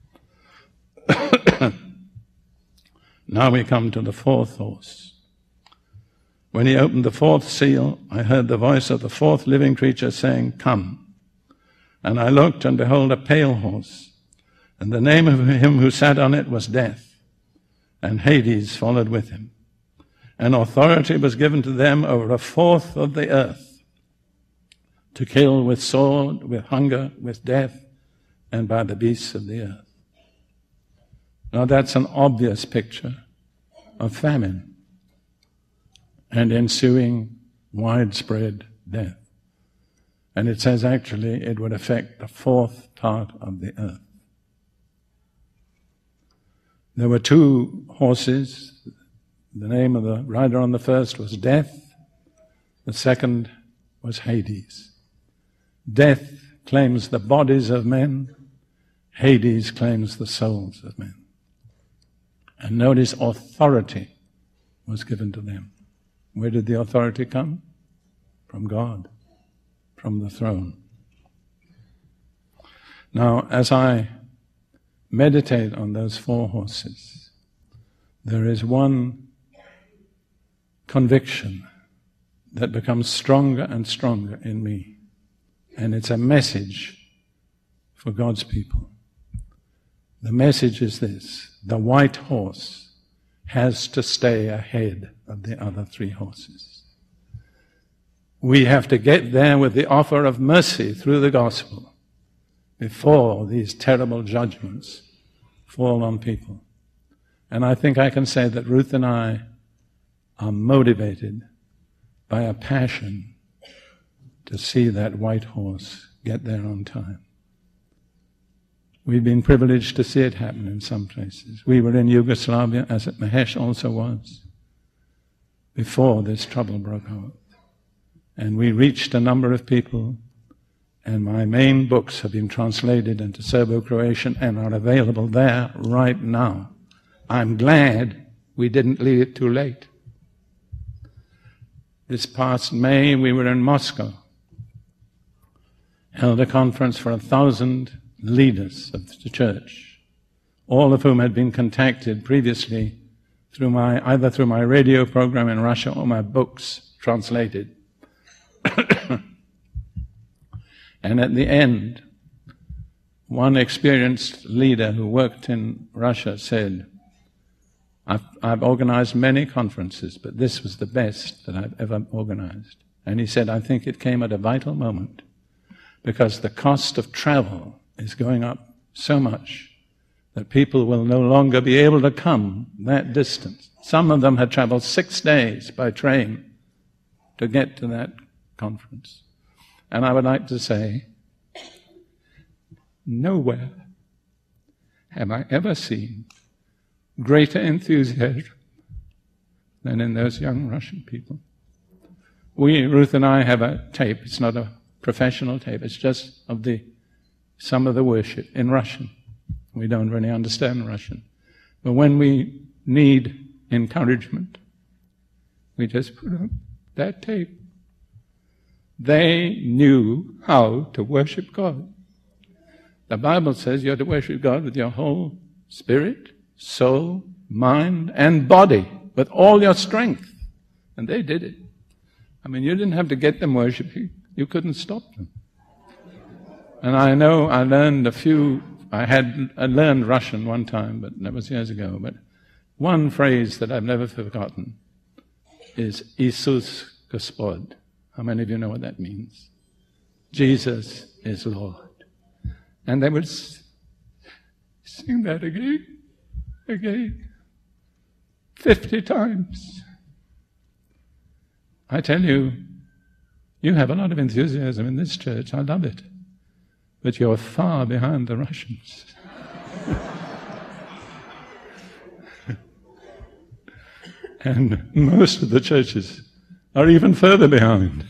Now we come to the fourth horse. When he opened the fourth seal, I heard the voice of the fourth living creature saying, "Come." And I looked, and behold, a pale horse. And the name of him who sat on it was Death, and Hades followed with him. And authority was given to them over 1/4 of the earth, to kill with sword, with hunger, with death, and by the beasts of the earth. Now that's an obvious picture of famine and ensuing widespread death. And it says actually it would affect the 1/4 part of the earth. There were 2 horses. The name of the rider on the first was Death. The second was Hades. Death claims the bodies of men. Hades claims the souls of men. And notice authority was given to them. Where did the authority come? From God, from the throne. Now, as I meditate on those 4 horses, there is one conviction that becomes stronger and stronger in me. And it's a message for God's people. The message is this: the white horse, has to stay ahead of the other 3 horses. We have to get there with the offer of mercy through the gospel before these terrible judgments fall on people. And I think I can say that Ruth and I are motivated by a passion to see that white horse get there on time. We've been privileged to see it happen in some places. We were in Yugoslavia, as Mahesh also was, before this trouble broke out. And we reached a number of people, and my main books have been translated into Serbo-Croatian and are available there right now. I'm glad we didn't leave it too late. This past May, we were in Moscow, held a conference for 1,000 leaders of the church, all of whom had been contacted previously through either through my radio program in Russia or my books translated. And at the end, one experienced leader who worked in Russia said, I've organized many conferences, but this was the best that I've ever organized. And he said, I think it came at a vital moment, because the cost of travel is going up so much that people will no longer be able to come that distance. Some of them had traveled 6 days by train to get to that conference. And I would like to say, nowhere have I ever seen greater enthusiasm than in those young Russian people. Ruth and I, have a tape. It's not a professional tape. It's just of some of the worship in Russian. We don't really understand Russian. But when we need encouragement, we just put up that tape. They knew how to worship God. The Bible says you're to worship God with your whole spirit, soul, mind, and body, with all your strength. And they did it. I mean, you didn't have to get them worshiping. You couldn't stop them. And I know I learned I learned Russian one time, but that was years ago. But one phrase that I've never forgotten is Isus Gospod. How many of you know what that means? Jesus is Lord. And they would sing that again, 50 times. I tell you, you have a lot of enthusiasm in this church. I love it. But you're far behind the Russians. And most of the churches are even further behind.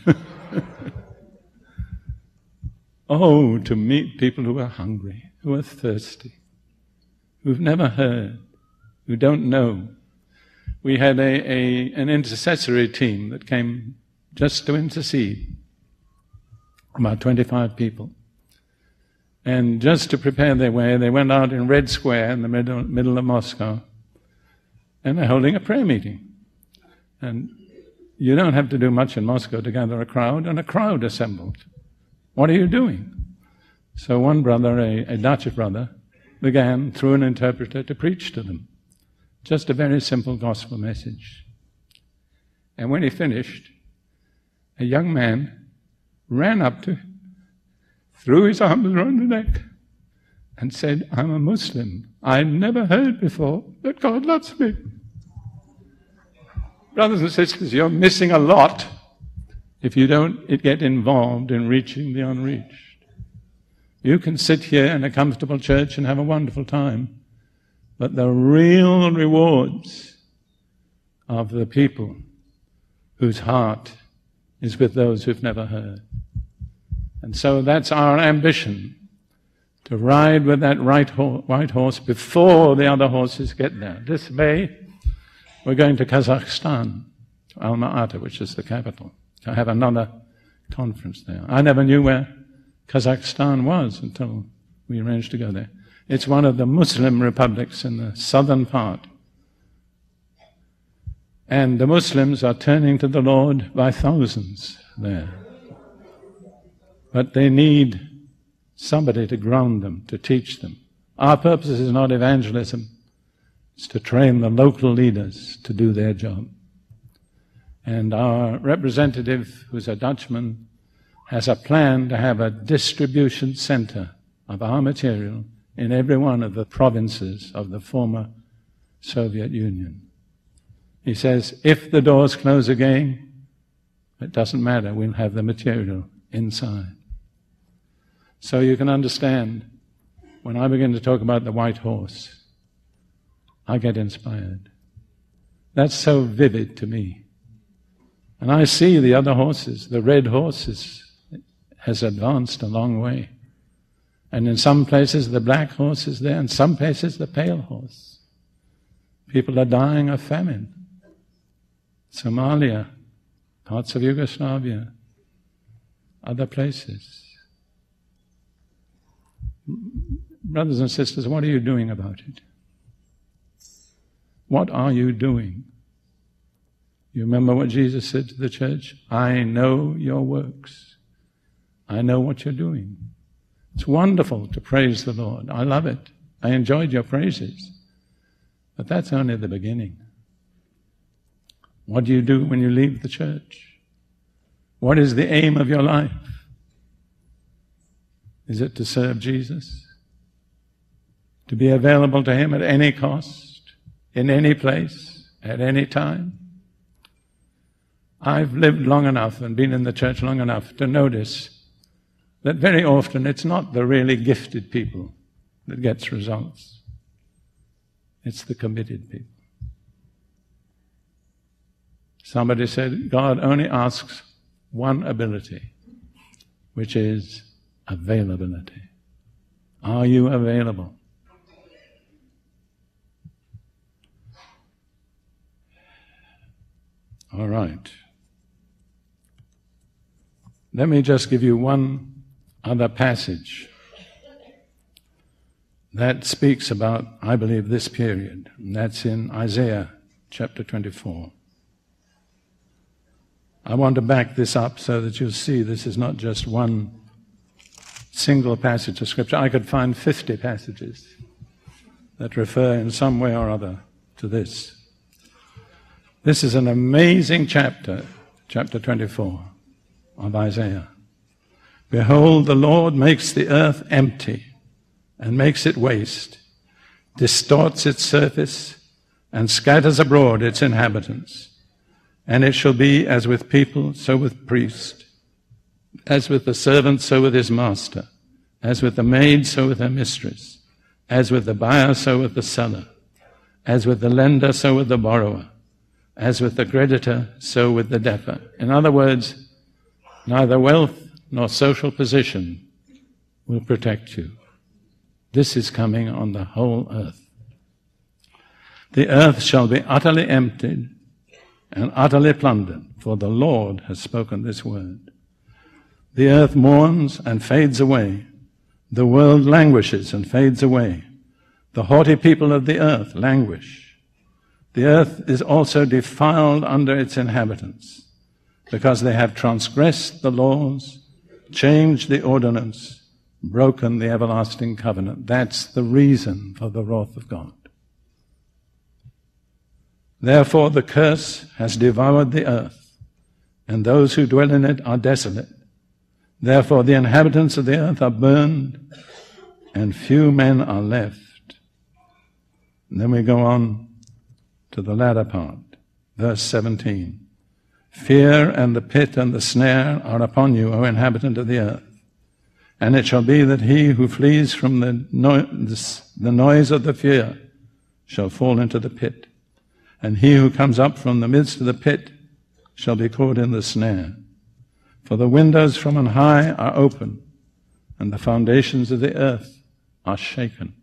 Oh, to meet people who are hungry, who are thirsty, who've never heard, who don't know. We had an intercessory team that came just to intercede, about 25 people. And just to prepare their way, they went out in Red Square in the middle of Moscow, and they're holding a prayer meeting. And you don't have to do much in Moscow to gather a crowd, and a crowd assembled. What are you doing? So one brother, a Dutch brother, began through an interpreter to preach to them. Just a very simple gospel message. And when he finished, a young man ran up to him, threw his arms around the neck, and said, I'm a Muslim. I never heard before that God loves me. Brothers and sisters, you're missing a lot if you don't get involved in reaching the unreached. You can sit here in a comfortable church and have a wonderful time, but the real rewards of the people whose heart is with those who've never heard. And so that's our ambition, to ride with that white horse before the other horses get there. This May, we're going to Kazakhstan, to Alma-Ata, which is the capital, to have another conference there. I never knew where Kazakhstan was until we arranged to go there. It's one of the Muslim republics in the southern part. And the Muslims are turning to the Lord by thousands there. But they need somebody to ground them, to teach them. Our purpose is not evangelism. It's to train the local leaders to do their job. And our representative, who's a Dutchman, has a plan to have a distribution center of our material in every one of the provinces of the former Soviet Union. He says, if the doors close again, it doesn't matter, we'll have the material inside. So you can understand, when I begin to talk about the white horse, I get inspired. That's so vivid to me. And I see the other horses. The red horse has advanced a long way. And in some places the black horse is there, in some places the pale horse. People are dying of famine. Somalia, parts of Yugoslavia, other places. Brothers and sisters, what are you doing about it? What are you doing? You remember what Jesus said to the church? I know your works. I know what you're doing. It's wonderful to praise the Lord. I love it. I enjoyed your praises. But that's only the beginning. What do you do when you leave the church? What is the aim of your life? Is it to serve Jesus? To be available to Him at any cost? In any place, at any time? I've lived long enough and been in the church long enough to notice that very often it's not the really gifted people that gets results. It's the committed people. Somebody said, God only asks one ability, which is availability. Are you available? All right. Let me just give you one other passage that speaks about, I believe, this period. And that's in Isaiah chapter 24. I want to back this up so that you'll see this is not just one single passage of Scripture. I could find 50 passages that refer in some way or other to this. This is an amazing chapter, chapter 24 of Isaiah. Behold, the Lord makes the earth empty and makes it waste, distorts its surface and scatters abroad its inhabitants. And it shall be as with people, so with priest, as with the servant, so with his master, as with the maid, so with her mistress, as with the buyer, so with the seller, as with the lender, so with the borrower, as with the creditor, so with the debtor. In other words, neither wealth nor social position will protect you. This is coming on the whole earth. The earth shall be utterly emptied and utterly plundered, for the Lord has spoken this word. The earth mourns and fades away. The world languishes and fades away. The haughty people of the earth languish. The earth is also defiled under its inhabitants, because they have transgressed the laws, changed the ordinance, broken the everlasting covenant. That's the reason for the wrath of God. Therefore the curse has devoured the earth, and those who dwell in it are desolate. Therefore the inhabitants of the earth are burned, and few men are left. And then we go on to the latter part, verse 17. Fear and the pit and the snare are upon you, O inhabitant of the earth. And it shall be that he who flees from the noise of the fear shall fall into the pit. And he who comes up from the midst of the pit shall be caught in the snare. For the windows from on high are open, and the foundations of the earth are shaken.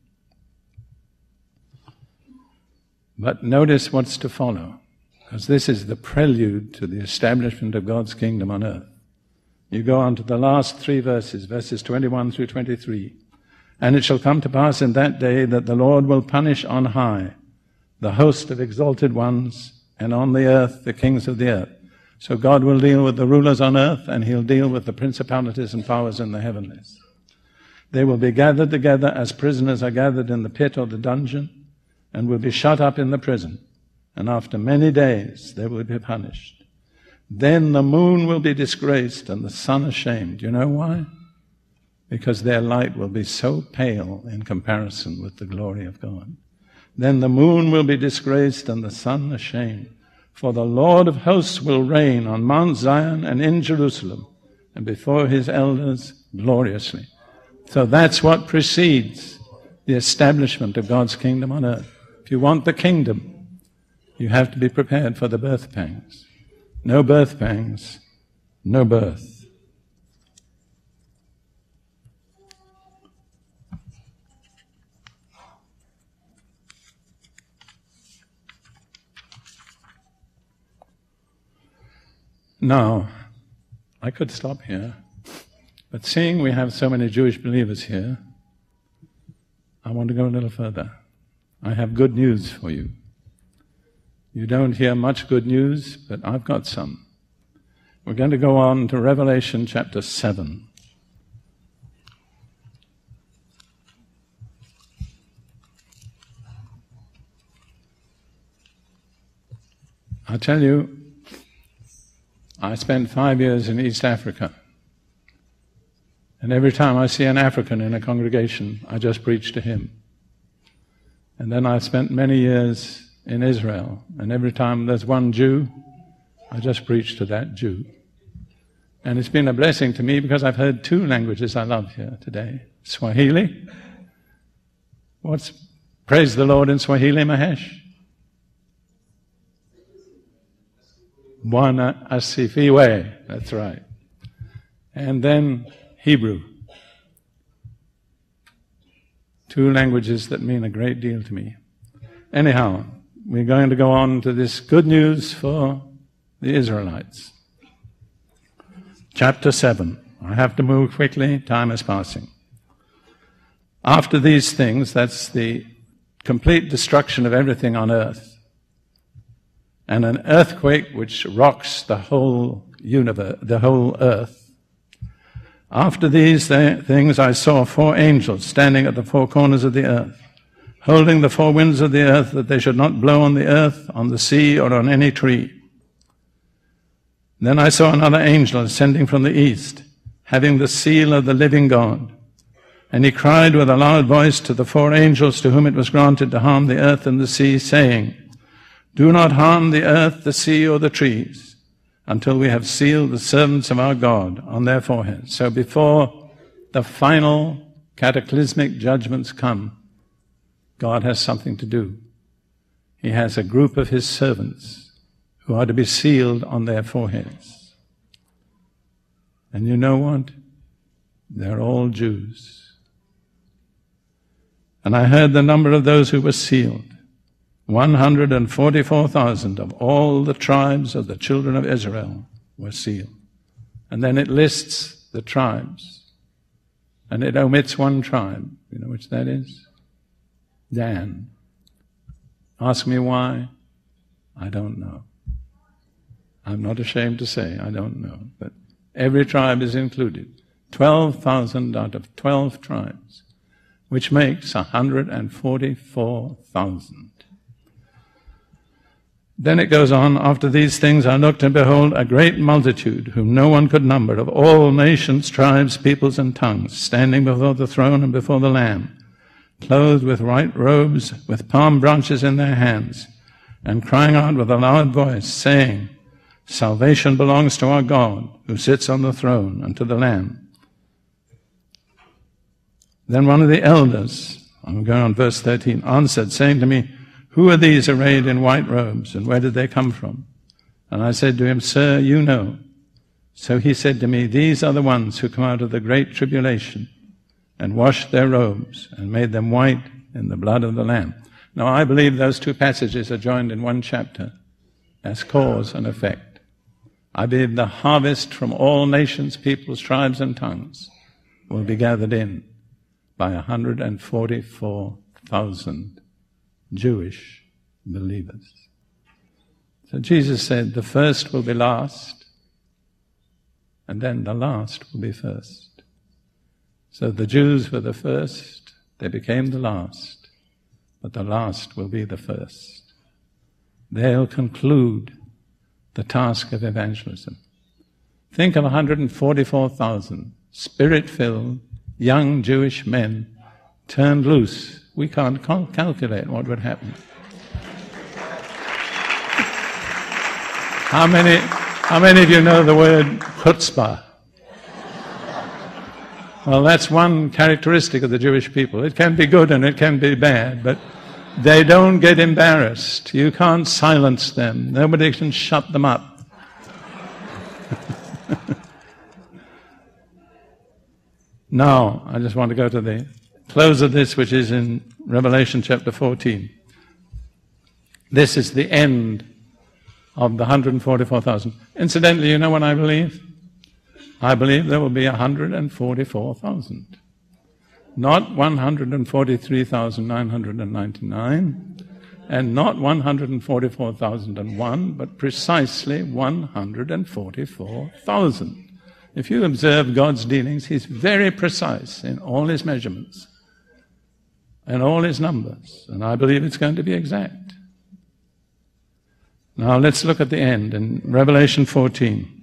But notice what's to follow, because this is the prelude to the establishment of God's kingdom on earth. You go on to the last 3 verses, verses 21 through 23. And it shall come to pass in that day that the Lord will punish on high the host of exalted ones, and on the earth the kings of the earth. So God will deal with the rulers on earth, and he'll deal with the principalities and powers in the heavenlies. They will be gathered together as prisoners are gathered in the pit or the dungeon, and will be shut up in the prison, and after many days they will be punished. Then the moon will be disgraced and the sun ashamed. You know why? Because their light will be so pale in comparison with the glory of God. Then the moon will be disgraced and the sun ashamed. For the Lord of hosts will reign on Mount Zion and in Jerusalem, and before his elders gloriously. So that's what precedes the establishment of God's kingdom on earth. If you want the kingdom, you have to be prepared for the birth pangs. No birth pangs, no birth. Now, I could stop here, but seeing we have so many Jewish believers here, I want to go a little further. I have good news for you. You don't hear much good news, but I've got some. We're going to go on to Revelation chapter 7. I tell you, I spent 5 years in East Africa. And every time I see an African in a congregation, I just preach to him. And then I spent many years in Israel. And every time there's one Jew, I just preach to that Jew. And it's been a blessing to me because I've heard two languages I love here today. Swahili. What's praise the Lord in Swahili, Mahesh? Bwana asifiwe. That's right. And then Hebrew. Two languages that mean a great deal to me. Anyhow, we're going to go on to this good news for the Israelites. Chapter 7. I have to move quickly, time is passing. After these things, that's the complete destruction of everything on earth, and an earthquake which rocks the whole universe, the whole earth. After these things I saw 4 angels standing at the 4 corners of the earth, holding the 4 winds of the earth, that they should not blow on the earth, on the sea, or on any tree. Then I saw another angel ascending from the east, having the seal of the living God. And he cried with a loud voice to the 4 angels to whom it was granted to harm the earth and the sea, saying, Do not harm the earth, the sea, or the trees, until we have sealed the servants of our God on their foreheads. So before the final cataclysmic judgments come, God has something to do. He has a group of his servants who are to be sealed on their foreheads. And you know what? They're all Jews. And I heard the number of those who were sealed. 144,000 of all the tribes of the children of Israel were sealed. And then it lists the tribes. And it omits one tribe. You know which that is? Dan. Ask me why? I don't know. I'm not ashamed to say I don't know. But every tribe is included. 12,000 out of 12 tribes, which makes 144,000. Then it goes on, after these things I looked, and behold, a great multitude, whom no one could number, of all nations, tribes, peoples, and tongues, standing before the throne and before the Lamb, clothed with white robes, with palm branches in their hands, and crying out with a loud voice, saying, Salvation belongs to our God, who sits on the throne, and to the Lamb. Then one of the elders, I'm going on verse 13, answered, saying to me, Who are these arrayed in white robes, and where did they come from? And I said to him, Sir, you know. So he said to me, These are the ones who come out of the great tribulation, and washed their robes, and made them white in the blood of the Lamb. Now I believe those two passages are joined in one chapter as cause and effect. I believe the harvest from all nations, peoples, tribes, and tongues will be gathered in by 144,000 Jewish believers. So Jesus said, the first will be last, and then the last will be first. So the Jews were the first, they became the last, but the last will be the first. They'll conclude the task of evangelism. Think of 144,000 Spirit-filled young Jewish men turned loose. We can't calculate what would happen. How many of you know the word chutzpah? Well, that's one characteristic of the Jewish people. It can be good and it can be bad, but they don't get embarrassed. You can't silence them. Nobody can shut them up. Now, I just want to go to the close of this, which is in Revelation chapter 14. This is the end of the 144,000. Incidentally, you know what I believe? I believe there will be 144,000. Not 143,999, and not 144,001, but precisely 144,000. If you observe God's dealings, He's very precise in all His measurements and all His numbers, and I believe it's going to be exact. Now let's look at the end in Revelation 14.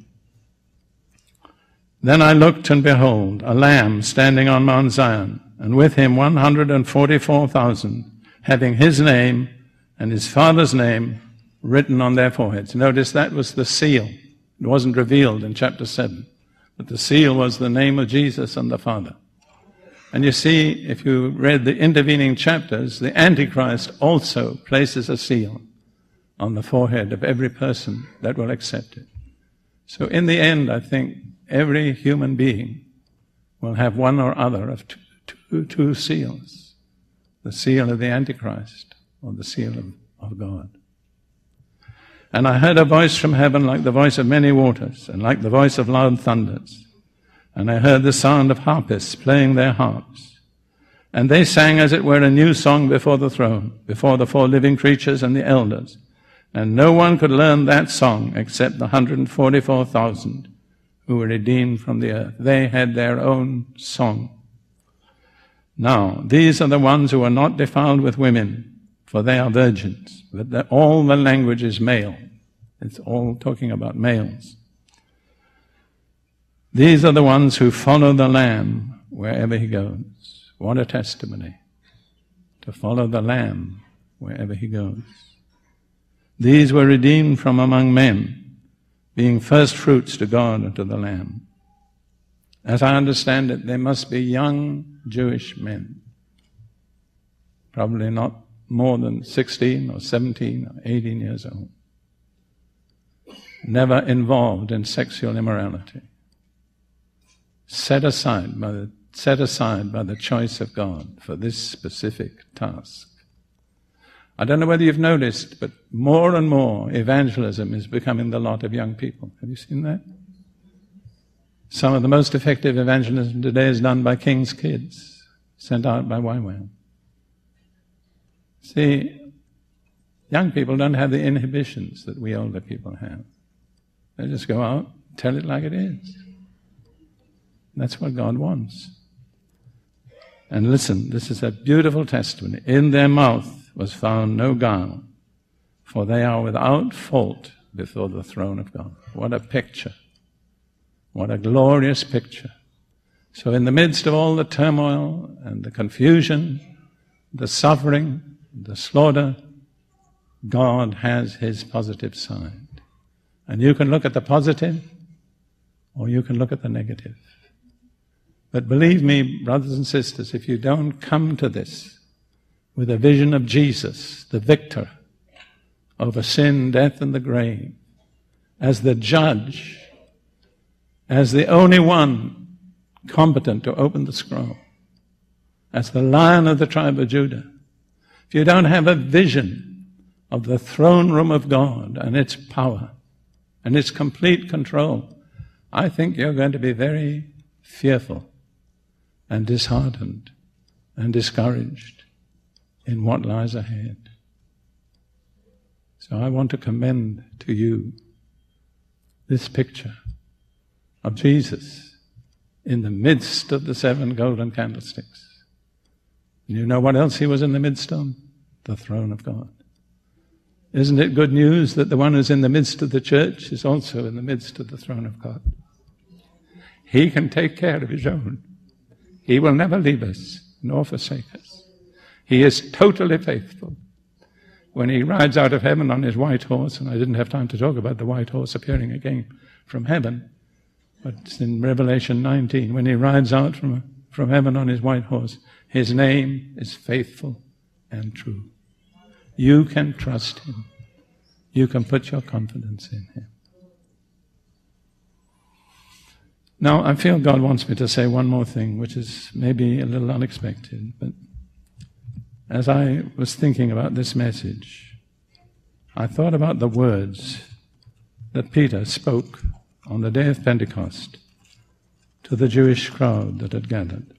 Then I looked, and behold, a Lamb standing on Mount Zion, and with him 144,000, having his name and his Father's name written on their foreheads. Notice that was the seal. It wasn't revealed in chapter 7. But the seal was the name of Jesus and the Father. And you see, if you read the intervening chapters, the Antichrist also places a seal on the forehead of every person that will accept it. So in the end, I think every human being will have one or other of two seals. The seal of the Antichrist or the seal of God. And I heard a voice from heaven like the voice of many waters, and like the voice of loud thunders. And I heard the sound of harpists playing their harps. And they sang as it were a new song before the throne, before the 4 living creatures and the elders. And no one could learn that song except the 144,000 who were redeemed from the earth. They had their own song. Now, these are the ones who are not defiled with women, for they are virgins. But all the language is male. It's all talking about males. These are the ones who follow the Lamb wherever he goes. What a testimony. To follow the Lamb wherever he goes. These were redeemed from among men, being first fruits to God and to the Lamb. As I understand it, they must be young Jewish men. Probably not more than 16 or 17 or 18 years old. Never involved in sexual immorality. Set aside by the choice of God for this specific task. I don't know whether you've noticed, but more and more evangelism is becoming the lot of young people. Have you seen that? Some of the most effective evangelism today is done by King's kids, sent out by YWAM. See, young people don't have the inhibitions that we older people have. They just go out, tell it like it is. That's what God wants. And listen, this is a beautiful testimony. In their mouth was found no guile, for they are without fault before the throne of God. What a picture. What a glorious picture. So in the midst of all the turmoil and the confusion, the suffering, the slaughter, God has His positive side. And you can look at the positive, or you can look at the negative. But believe me, brothers and sisters, if you don't come to this with a vision of Jesus, the victor over sin, death, and the grave, as the judge, as the only one competent to open the scroll, as the Lion of the tribe of Judah, if you don't have a vision of the throne room of God and its power and its complete control, I think you're going to be very fearful and disheartened and discouraged in what lies ahead. So I want to commend to you this picture of Jesus in the midst of the 7 golden candlesticks. You know what else He was in the midst of? the throne of God. Isn't it good news that the one who's in the midst of the church is also in the midst of the throne of God? He can take care of his own. He will never leave us nor forsake us. He is totally faithful. When he rides out of heaven on his white horse, and I didn't have time to talk about the white horse appearing again from heaven, but it's in Revelation 19, when he rides out from heaven on his white horse, his name is faithful and true. You can trust him. You can put your confidence in him. Now, I feel God wants me to say one more thing, which is maybe a little unexpected, but as I was thinking about this message, I thought about the words that Peter spoke on the day of Pentecost to the Jewish crowd that had gathered.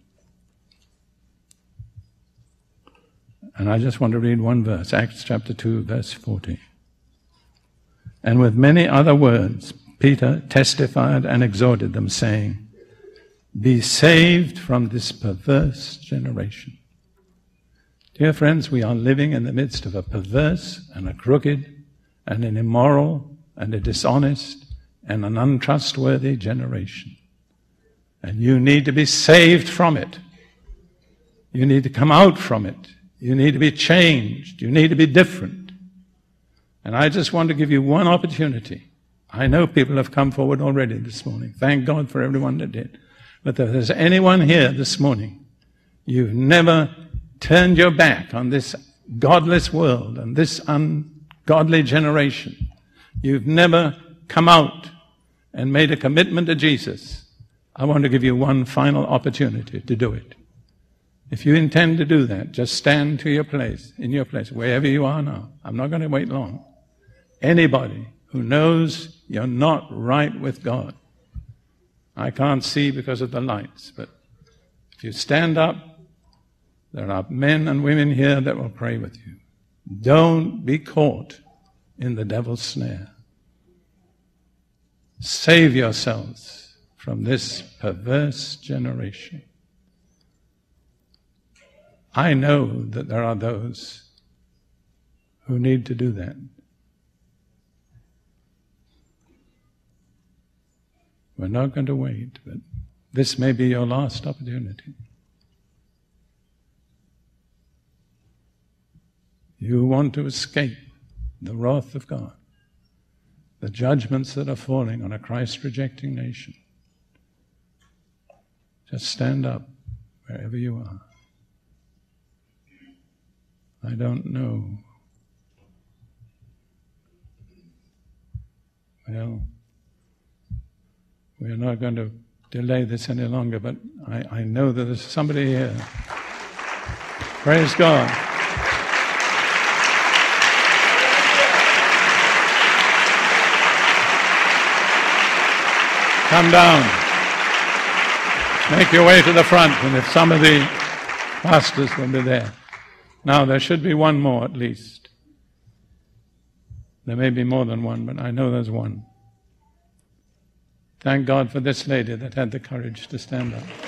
And I just want to read one verse, Acts chapter 2, verse 40. And with many other words, Peter testified and exhorted them, saying, "Be saved from this perverse generation." Dear friends, we are living in the midst of a perverse and a crooked and an immoral and a dishonest and an untrustworthy generation. And you need to be saved from it. You need to come out from it. You need to be changed. You need to be different. And I just want to give you one opportunity. I know people have come forward already this morning. Thank God for everyone that did. But if there's anyone here this morning, you've never turned your back on this godless world and this ungodly generation. You've never come out and made a commitment to Jesus. I want to give you one final opportunity to do it. If you intend to do that, just stand to your place, in your place, wherever you are now. I'm not going to wait long. Anybody who knows you're not right with God. I can't see because of the lights, but if you stand up, there are men and women here that will pray with you. Don't be caught in the devil's snare. Save yourselves from this perverse generation. I know that there are those who need to do that. We're not going to wait, but this may be your last opportunity. You want to escape the wrath of God, the judgments that are falling on a Christ-rejecting nation. Just stand up wherever you are. I don't know. Well, we're not going to delay this any longer, but I know that there's somebody here. Praise God. Come down. Make your way to the front, and if some of the pastors will be there. Now, there should be one more at least. There may be more than one, but I know there's one. Thank God for this lady that had the courage to stand up.